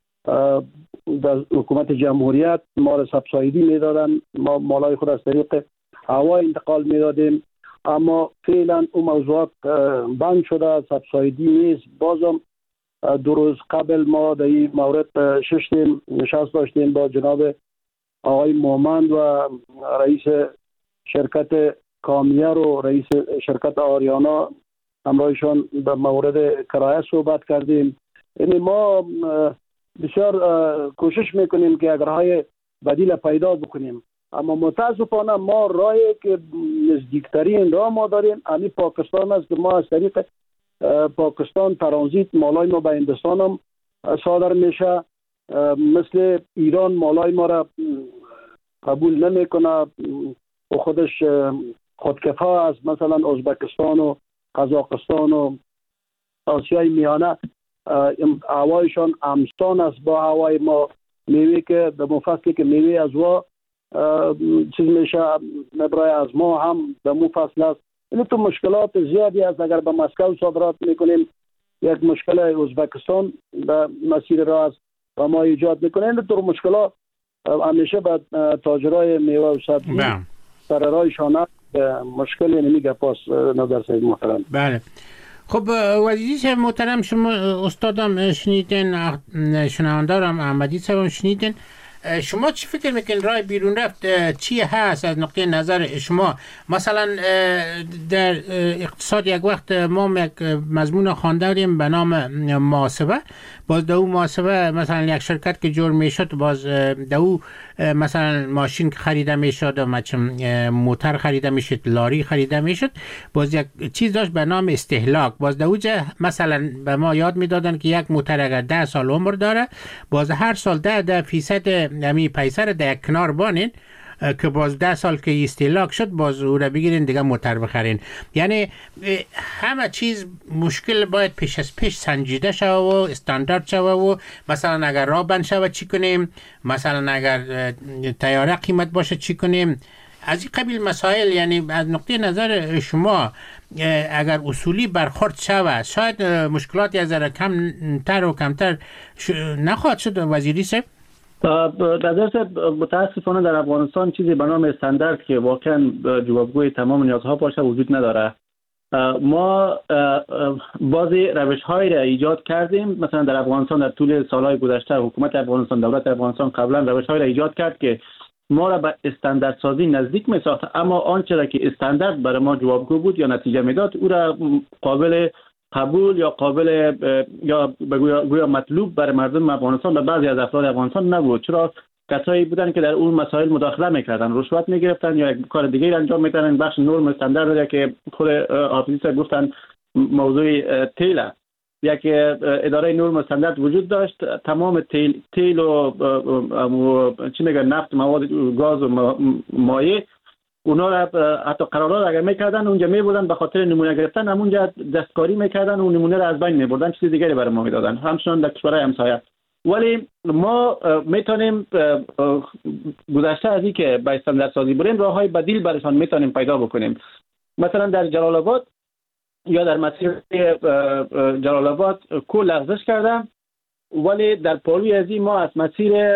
[SPEAKER 15] در حکومت جمهوریت ما را سبسایدی میدادن، ما مالای خود از طریق هوا انتقال میدادیم، اما فعلا اون موضوعات بند شده، سبسایدی نیست. بازم 2 روز قبل ما در این مورد نشست داشتیم با جناب آقای مومند و رئیس شرکت کامیر و رئیس شرکت آریانا، همراهشان به مورد کرایه صحبت کردیم. یعنی ما بسیار کوشش میکنیم که اگر های بدیل پیدا بکنیم، اما متاسفانه ما راهی که نزدیکترین راه ما داریم همین پاکستان است که ما از طریق پاکستان ترانزیت مالای ما به هندوستان هم صادر میشه. مثل ایران مالای ما را قبول نمیکنه و خودش خودکفا است. مثلا ازبکستان و قزاقستان و آسیای میانه هوایشان همسان است با هوای ما. میوه که در مفصلی که میوه از وا چیز میشه نبرای از ما هم در مفصل است. این تو مشکلات زیادی است. اگر به مسکو صادرات میکنیم یک مشکل ازبکستان به مسیر راه است و ما ایجاد میکنیم. این تو مشکلات همیشه به تاجرای میوه و سبزی سر راهشان مشکلی نمیگه. پاس نظر سید محترم.
[SPEAKER 8] بله، خب وزیری صاحب محترم، شما استادم شنیدین، شنوندارم احمدی صاحب شنیدین. شما چی فکر میکنین راه بیرون رفت چی هست از نقطه نظر شما؟ مثلا در اقتصاد یک وقت ما یک مضمون خوانده بودیم به نام محاسبه. باز دو محاسبه مثلا یک شرکت که جور میشد، باز دو مثلا ماشین خریده میشد و موتر خریده میشد، لاری خریده میشد، باز یک چیز داشت به نام استهلاک. باز دو جا مثلا به ما یاد میدادن که یک موتر اگر 10 سال عمر داره، باز هر سال 10% همین پیسه رو در کنار بانین که باز 10 سال که استهلاک شد باز او را بگیرین دیگه موتر بخرین. یعنی همه چیز مشکل باید پیش از پیش سنجیده شوه و استاندارد شوه و مثلا اگر راه بند شوه چی کنیم، مثلا اگر طیاره قیمت باشه چی کنیم، از این قبیل مسائل. یعنی از نقطه نظر شما اگر اصولی برخورد شوه شاید مشکلاتی از ذره کمتر و کمتر نخواهد شد. وزیری صاحب
[SPEAKER 18] نظر متاسفانه در افغانستان چیزی به نام استاندارد که واقعا جوابگوی تمام نیازها باشه وجود نداره. ما بعضی روش‌هایی را ایجاد کردیم. مثلا در افغانستان در طول سالهای گذشته حکومت افغانستان، دولت افغانستان قبلا روش‌هایی را ایجاد کرد که ما را به استاندارد سازی نزدیک می‌ساخت، اما آنچه را که استاندارد برای ما جوابگو بود یا نتیجه میداد او را قابل قبول یا قابل یا بگویا مطلوب برای مردم افغانستان و بعضی از افراد افغانستان نبود. چرا؟ کسایی بودن که در اون مسائل مداخله میکردن، رشوت میگرفتن یا یک کار دیگه انجام میدادن. بخش نرم استاندارد که خود حافظی صاحب گفتن موضوع تیل، یک اداره نرم استاندارد وجود داشت. تمام تیل و چی میگن نفت، مواد گاز و مایع، اونا را حتی قرارداد اگر میکردن اونجا میبردن به خاطر نمونه گرفتن، همونجا دستکاری میکردن و نمونه را از بین میبردن، چیز دیگری برای ما میدادن، همچنان در کشورهای همسایه. ولی ما میتونیم گذشته از این که به استاندارد سازی بریم راههای بدیل برایشان میتونیم پیدا بکنیم. مثلا در جلال آباد یا در مسیر جلال آباد کوه لغزش کرده، ولی در پالوی ازی ما از مسیر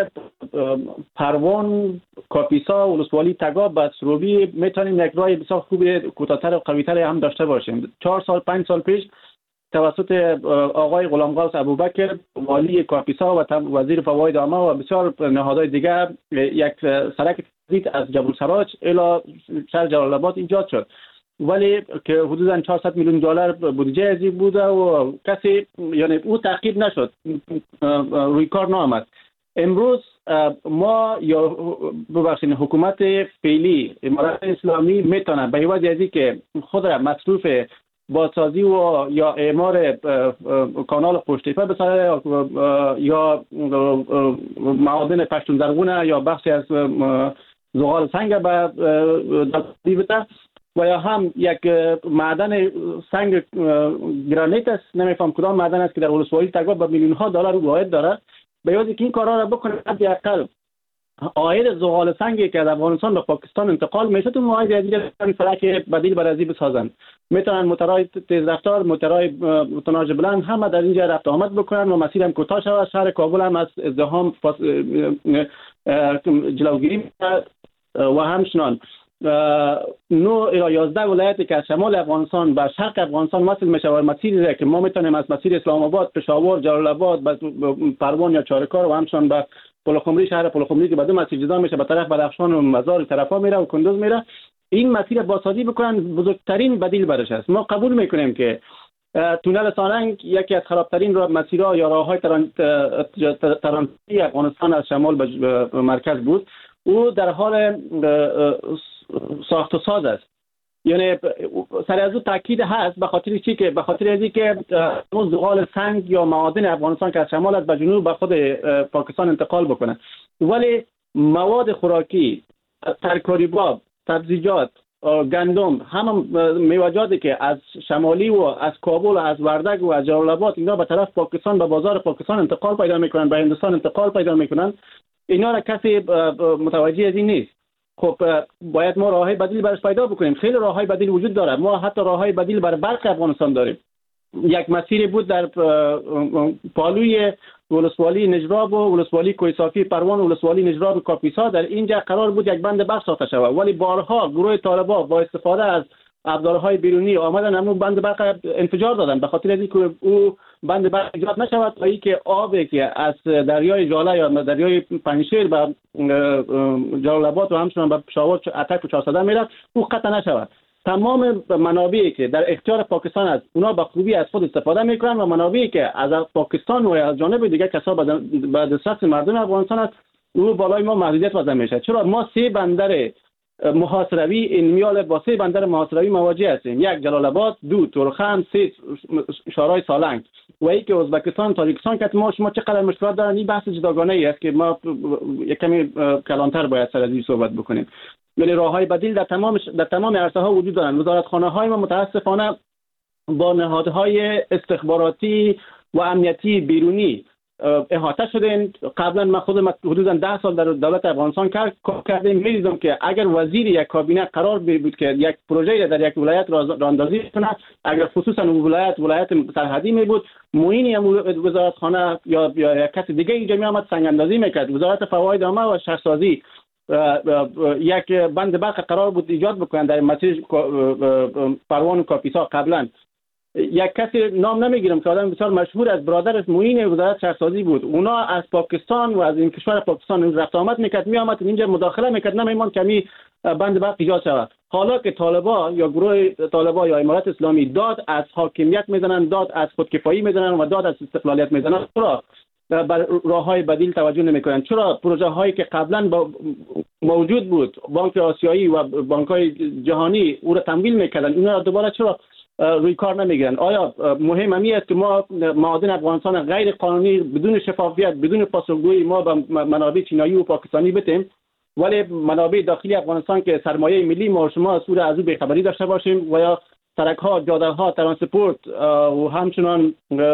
[SPEAKER 18] پروان، کاپیسا، ولسوالی، تگاب و سروبی میتونیم یک راه بسیار خوبی کوتاه‌تر و قوی‌تر هم داشته باشیم. 4 سال 5 سال پیش توسط آقای غلامغوث ابوبکر والی کاپیسا و وزیر فواید عامه و بسیار نهادهای دیگر یک سرک ترانزیت از جبل سراج الی شهر جلال آباد ایجاد شد، ولی که حدوداً 400 میلیون دلار بودجه ازی بوده و کسی یعنی او تعقیب نشد، روی کار نآمد. امروز ما یا ببخشید حکومت فعلی امارات اسلامی میتونه به عوض از اینکه خود را مصروف بازسازی و یا اعمار کانال پشتیپه بسازه یا معادن پشتون زرغونه یا بخشی از زغال سنگ به دستی بده و یا هم یک معدن سنگ گرانیت است، نمیفهم کدام معدن است که در ولسوالی تگاب به میلیون ها دلار واحد داره. به یاد که این کارا را بکنه حداقل عاید زغال سنگی که از افغانستان به پاکستان انتقال میشه تو عاید از این فرق بدیل برای بسازن. میتونن موترهای تیز رفتار، موترهای توناژ بلند همه در اینجا رفت آمد بکنن و مسیر هم کوتاه شود. شهر کابل هم از ازدحام جلوگیری و همچنان 9 الی 11 ولایتی که از شمال افغانستان به شرق افغانستان وصل میشه و مسیری که ما میتونیم از مسیر اسلام آباد، پشاور، جلال آباد، پروان یا چارکار و همچنان به پلخمری، شهر پلخمری که به دو مسیر جدا میشه، به طرف بدخشان و مزار طرفا میره و کندوز میره، این مسیر بازسازی بکنن بزرگترین بدیل برش است. ما قبول میکنیم که تونل سالنگ یکی از خرابترین مسیرها یا راههای ترانزیتی افغانستان از شمال به مرکز بود. او در حال ساخت و ساز است. یعنی سر از او تاکید هست به خاطر چی؟ که به خاطر از اینکه اون زغال سنگ یا معادن افغانستان که از شمال از به جنوب به خود پاکستان انتقال بکنه، ولی مواد خوراکی، ترکاری باب، سبزیجات، گندم، همه میوه‌جاتی که از شمالی و از کابل و از وردگ و از جلال آباد اینا به طرف پاکستان به بازار پاکستان انتقال پیدا میکنن، به هندوستان انتقال پیدا میکنن، اینا را کسی متوجه از این نیست. خب باید ما راههای بدیل برش پیدا بکنیم. خیلی راههای بدیل وجود داره. ما حتی راههای بدیل برای برق افغانستان داریم. یک مسیری بود در پالوی ولسوالی نجراب و ولسوالی کوهستانی پروان و ولسوالی نجراب کاپیسا، در اینجا قرار بود یک بند برق ساخته شود، ولی بارها گروه طالبان با استفاده از ابزارهای بیرونی آمدن همون بند برق انفجار دادن، به خاطر اینکه او بند برق ایجاد نشود تا اینکه آبی که از دریای ژاله یا دریای پنجشیر به جلال آباد و همچنین به پشاور اتک و 400 میرد او قطع نشود. تمام منابعی که در اختیار پاکستان است اونا به خوبی از خود استفاده میکنن و منابعی که از پاکستان و از جانب دیگر کسا به دسترس مردم افغانستان است او بالای ما محدودیت وضع میشه. چرا ما 3 بندر محاصروی این میال با 3 بندر محاصروی مواجه هستیم، 1 جلال آباد، 2 تورخم، 3 شارای سالنگ و اینکه ازبکستان تاجیکستان که شما چقدر مشکلات دارن. این بحث جداگانه ای است که ما یک کمی کلانتر باید سر از این صحبت بکنیم. ولی راههای بدیل در تمام عرصه ها وجود دارن. وزارتخانه های ما متاسفانه با نهادهای استخباراتی و امنیتی بیرونی احاطه شدن. قبلا من خودم حدودا 10 سال در دولت افغانستان کار کردم، می‌دیدم که اگر وزیر یک کابینه قرار بود که یک پروژه در یک ولایت راهاندازی کنه، اگر خصوصا ولایت سرحدی می بود، معین وزارتخانه یا یک کس دیگه اینجا میآمد سنگ اندازی میکرد. وزارت فواید عامه و شهرسازی یک بند برق قرار بود ایجاد بکنن در مسیر پروان و کاپیسا. قبلا یک کسی نام نمیگیرم که آدم بسیار مشهور از برادرش معین وزارت شهرسازی بود، اونا از پاکستان و از این کشور پاکستان رفت آمد میکرد، میآمد اینجا مداخله میکرد، نمیمان کمی بند برق ایجاد شود. حالا که طالبا یا گروه طالبا یا امارت اسلامی داد از حاکمیت میزنن، داد از خودکفایی میزنن و داد از استقلالیت میزنن، چرا بر راههای بدیل توجه نمیکنن؟ چرا پروژه هایی که قبلا موجود بود، بانک آسیایی و بانک های جهانی او را تمویل میکردن، اینا را دوباره چرا روی کار نمیگیرن؟ آیا مهم همی است که ما معادن افغانستان غیر قانونی بدون شفافیت بدون پاسخگویی ما به منابع چینایی و پاکستانی بدیم، ولی منابع داخلی افغانستان که سرمایه ملی ما شما از او بیخبری داشته باشیم و یا سرک ها، جاده ها، ترانسپورت و همچنان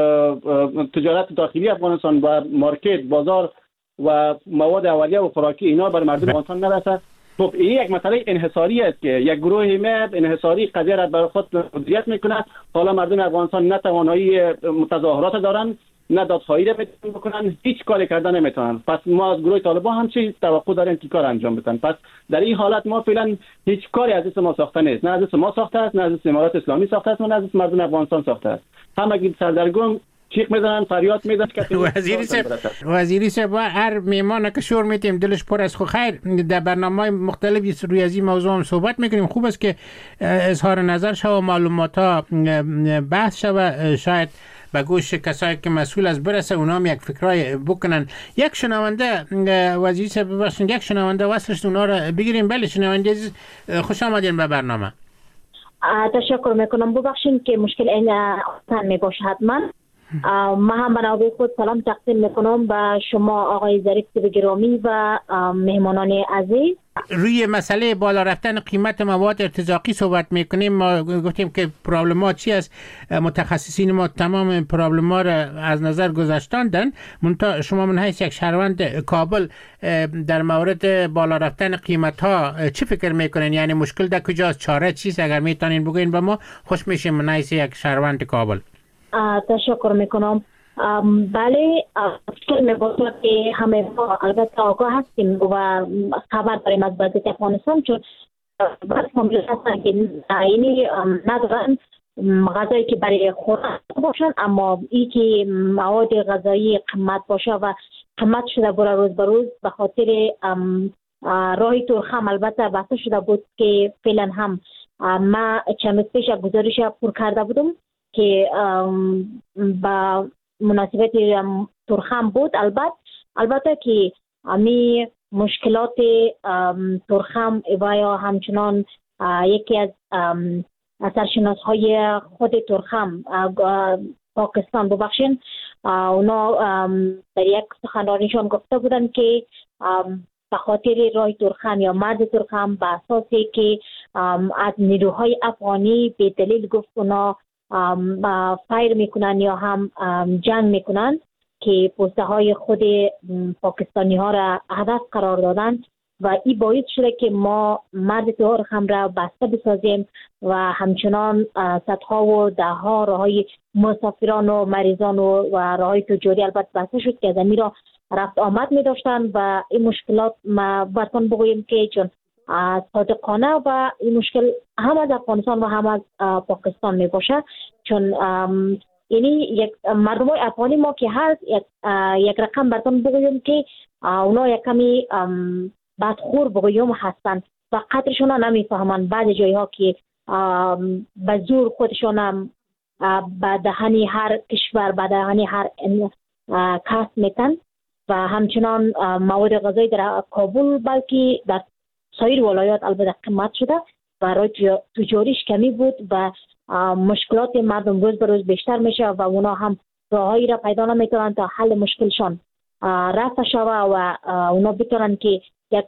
[SPEAKER 18] تجارت داخلی افغانستان و مارکت، بازار و مواد اولیه و خوراکی اینا بر مردم افغانستان نرسه؟ خب این یک مسئله انحصاری است که یک گروه انحصاری قضیه را بر خود مدیریت میکنه. حالا مردم افغانستان نه توانایی متظاهرات دارن، نه دادخواهی را بکنن، هیچ کاری کردن نمیتونن. پس ما از گروه طالبان هم چی توقع داریم که کار انجام بدن؟ پس در این حالت ما فعلا هیچ کاری از دست ما ساخته نیست، نه از دست ما ساخته است، نه از دست امارات اسلامی ساخته است، نه از دست مردم افغانستان ساخته است. همگی سردرگم چیخ میزنن، فریاد میزنن که
[SPEAKER 8] وزیری صاحب هر میمان که شور میتیم دلش پر از خو. خیر، در برنامه‌های مختلفی روی از این موضوع هم صحبت میکنیم. خوب است که اظهار نظر شو و معلومات ها بحث شو، شاید به گوش کسایی که مسئول از برسه اونا هم یک فکرای بکنن. یک شنونده وزیری صاحب ببخشید، یک شنونده وصلش اونا رو بگیریم. بله شنونده عزیز، خوش آمدین به برنامه.
[SPEAKER 3] تشکر میکنم. ببخشید که مشکل این آسان میباشه. حتما ما هم منابع خود سلام تقدیم میکنم به شما آقای ظریف گرامی و مهمانان عزیز.
[SPEAKER 8] روی مسئله بالا رفتن قیمت مواد ارتزاقی صحبت میکنیم. ما گفتیم که پرابلمات چی است، متخصصین ما تمام پرابلمات را از نظر گذاشتاندن. منتها شما من حیث یک شهروند کابل در مورد بالا رفتن قیمت ها چی فکر میکنین؟ یعنی مشکل در کجاست؟ چاره چیست؟ اگر میتونین بگوین به ما خوش میشیم من حیث یک شهروند کابل.
[SPEAKER 3] تشکر میکنم. بله، مشکل میباشه که همه ما البته آگاه هستیم و خبر داریم از وضعیت افغانستان، چون بعض فامیل هستن که اینی ندارن غذایی که برای خوردن باشن، اما این که مواد غذایی قیمت باشه و قیمت شده برای روز به روز به خاطر راه تورخم البته بسته شده بود که فعلا هم ما چند روز پیش گزارش پر کرده بودم که با مناسبت تورخم بود. البته که امی مشکلات تورخم و یا همچنان یکی از سرشناس های خود تورخم پاکستان ببخشین اونا در یک سخنرانیشان گفته بودن که به خاطر راه تورخم یا مرز تورخم به اساسی که از نیروهای افغانی به دلیل گفت اونا فایر میکنن یا هم جنگ میکنن که پوسته های خود پاکستانی ها را هدف قرار دادن و این باعث شده که ما مرز تورخم را بسته بسازیم و همچنان صدها و دهها راههای مسافران و مریضان و راههای تجاری البته بسته شد که از امیر را رفت آمد می داشتن و این مشکلات ما براتون بگوییم که چون
[SPEAKER 19] صادقانه و این مشکل هم از افغانستان و هم از پاکستان می باشه، چون یعنی یک مردم افغانی ما که هست یک رقم براتون بگویم که اونا یک کمی بدخور بگویم هستن و قدرشون نمیفهمن. بعض جایی ها که به زور خودشون به دهنی هر کشور به دهنی هر کس میتن و همچنان مواد غذایی در کابل بلکه در سایر ولایات البته قیمت شده و راه تجاریش کمی بود و مشکلات مردم روز به روز بیشتر میشه و اونا هم راههایی را پیدا نمیکنن تا حل مشکلشان رفع شوه و اونا بتونن که یک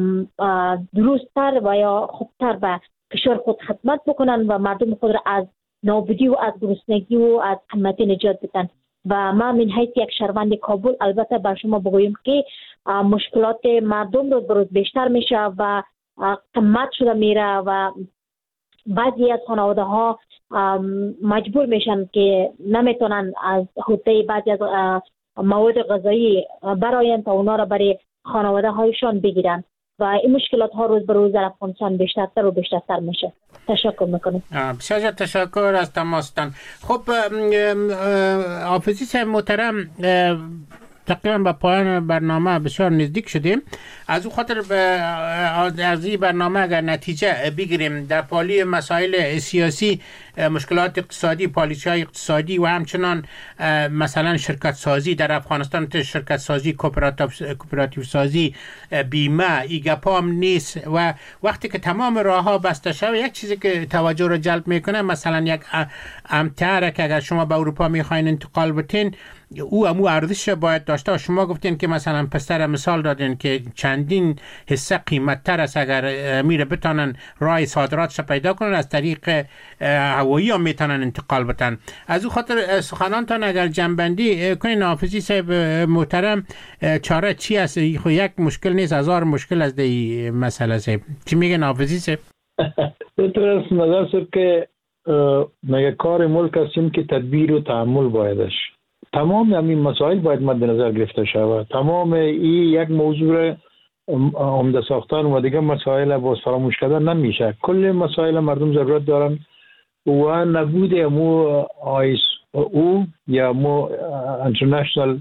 [SPEAKER 19] درستتر و یا خوبتر به کشور خود خدمت بکنن و مردم خود را از نابودی و از گرسنگی و از قحطی نجات بدن. و ما من حیث یک شهروند کابل البته بر شما بگویم که مشکلات مردم روز به روز بیشتر میشه و قیمت شده میره و بعضی از خانواده ها مجبور میشن که نمیتونن از حوطه بعضی از مواد غذایی براین تا اونا را برای خانواده هایشان بگیرن و این مشکلات ها روز به روز در افغانستان بیشتر و بیشتر میشه. تشکر میکنم.
[SPEAKER 8] بسیار تشکر از تماستان. خب حافظی صاحب محترم، تقریبا به پایان برنامه بسیار نزدیک شدیم. از او خاطر از این برنامه اگر نتیجه بگیریم در پالی مسائل سیاسی، مشکلات اقتصادی، پالیسی‌های اقتصادی و همچنان مثلا شرکت سازی در افغانستان، شرکت سازی، کوپراتیو سازی، بیمه، ایگپا هم نیست و وقتی که تمام راه ها بسته شود، یک چیزی که توجه رو جلب میکنه مثلا یک امتحان که اگر شما به اروپا میخواین انتقال بتین او ارزش باید داشته. شما گفتین که مثلا پستر مثال دادین که چندین حصه قیمت تر است اگر میره بتانن راه صادراتش پیدا کنن، از طریق هوایی هم میتونن انتقال بتن. از او خاطر سخنانتان اگر جنبندی کنین حافظی صاحب محترم، چاره چی است؟ خو یک مشکل نیست، هزار مشکل از دی مسئله صاحب. چی میگن حافظی صاحب؟
[SPEAKER 14] بهتر است نظر صاحب که مگه کار ملک هستیم که تدبیر و تحمل بایدش. تمام همین مسائل باید مد نظر گرفته شود. تمام این یک موضوع عمده ساختن و دیگه مسائل باز فراموش کردن نمیشه. کل مسائل مردم ضرورت دارن و نبود مو آیس او یا مو انترنشنال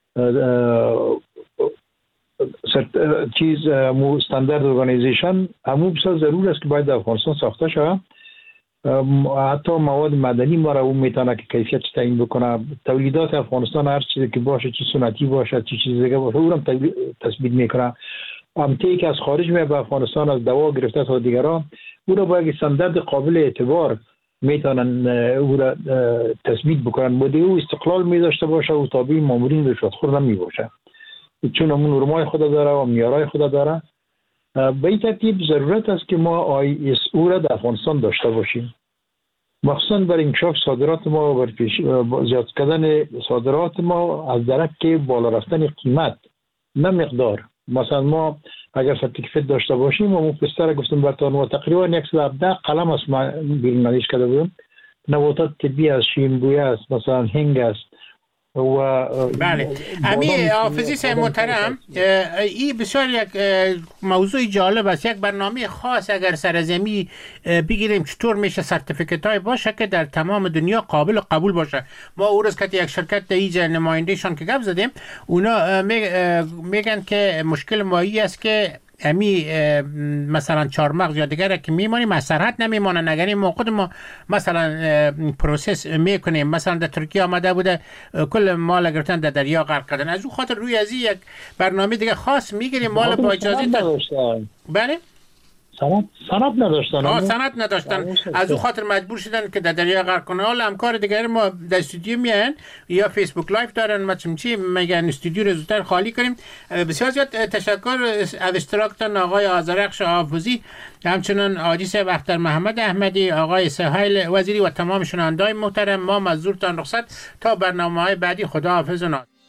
[SPEAKER 14] چیز مو استاندارد ارگانیزیشن همون بسیار ضرور است که باید در افغانستان ساخته شود. حتی مواد مدنی ما را اون میتونه که کیفیت تعیین بکنه. تولیدات افغانستان هر چیزی که باشه، چه سنتی باشه چه چیز دیگه باشه، اونم تثبیت میکنه. امتی که از خارج میاد به افغانستان از دوا گرفته تا دیگران، اون را باید استاندارد قابل اعتبار میتونن او را تثبیت بکنن. بوده او استقلال میداشته باشه و تابع مامورین رشوتخور نمی باشه، چون همون نرمای خود داره و معیارهای خود داره. به این ترتیب ضرورت است که ما ISO را در افغانستان داشته باشیم، مخصوصا برای انکشاف صادرات ما و برای زیاد کردن صادرات ما از درک بالا رفتن قیمت نه مقدار. مثلا ما اگر سرتیفیکت داشته باشیم و مفسر گفتم براتون و تقریبا 117 قلم است ما بیرون نویش کرده بودم، نباتات طبی است، شیرین‌بویه است، مثلا هنگ است و
[SPEAKER 8] بله. امی حافظی صاحب محترم، این بسیار یک موضوع جالب است. یک برنامه خاص اگر سرزمی بگیریم چطور میشه سرتیفیکت های باشه که در تمام دنیا قابل قبول باشه. ما او روز که یک شرکت دیجا نمایندهشان که گپ زدیم، اونا میگن که مشکل مایی است که امی مثلا چهارمغز یا دیگر که میمانیم از سرحد نمیمانن. اگر ما خود ما مثلا پروسس میکنیم، مثلا در ترکیه آمده بوده کل مال گرفتن در دریا غرق کردن، از اون خاطر روی از یک برنامه دیگه خاص میگیریم مال با اجازه بله
[SPEAKER 14] سند نداشتن.
[SPEAKER 8] سند نداشتن، از اون خاطر مجبور شدن که در دریا غرق کنن. حالا همکار دیگر ما در استودیو میان یا فیسبوک لایو دارن، مثلا چی میگن استودیو رو زودتر خالی کنیم. بسیار زیاد تشکر از اشتراکتان آقای آذرخش حافظی، همچنان حاجی صاحب اختر محمد احمدی، آقای سهیل وزیری و تمام شنونده‌های محترم. ما مزدورتان رخصت تا برنامه‌های بعدی. خدا حافظ و ناصر.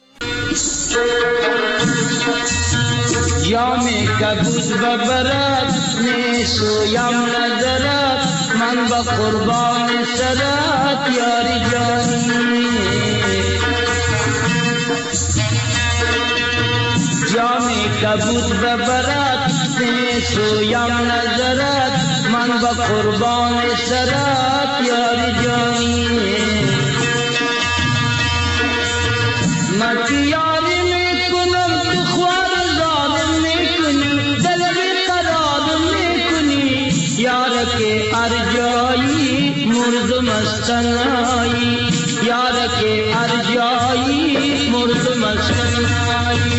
[SPEAKER 20] یامی کبوز ببرد نیسویم ندارد، من با قربان سرت یاری جانی. جام کبود ببرد سویم نظرت من با قربان سرت یار جانی من که یاری میکنم تو خوار ظالم میکنی دل بیقرار میکنی یار که ارجایی مرد مستنایی یار که ارجایی مرد مستنایی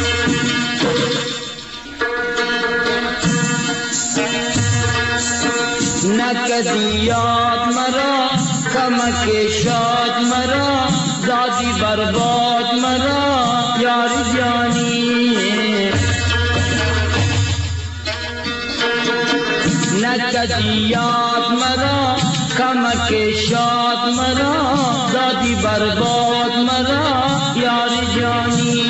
[SPEAKER 20] نکدی یاد مرا کمک شاد مرا دادی برباد مرا یار جانی نکدی یاد مرا کمک شاد مرا دادی برباد مرا یار جانی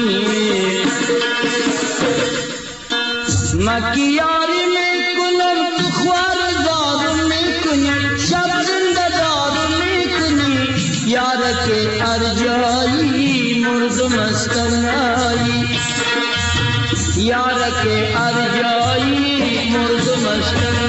[SPEAKER 20] مکی یاری میکنم تو خوار زارم میکنی شب زنده دارم میکنی یار که ارجایی مرد مستنایی یار که ارجایی مرد مستنایی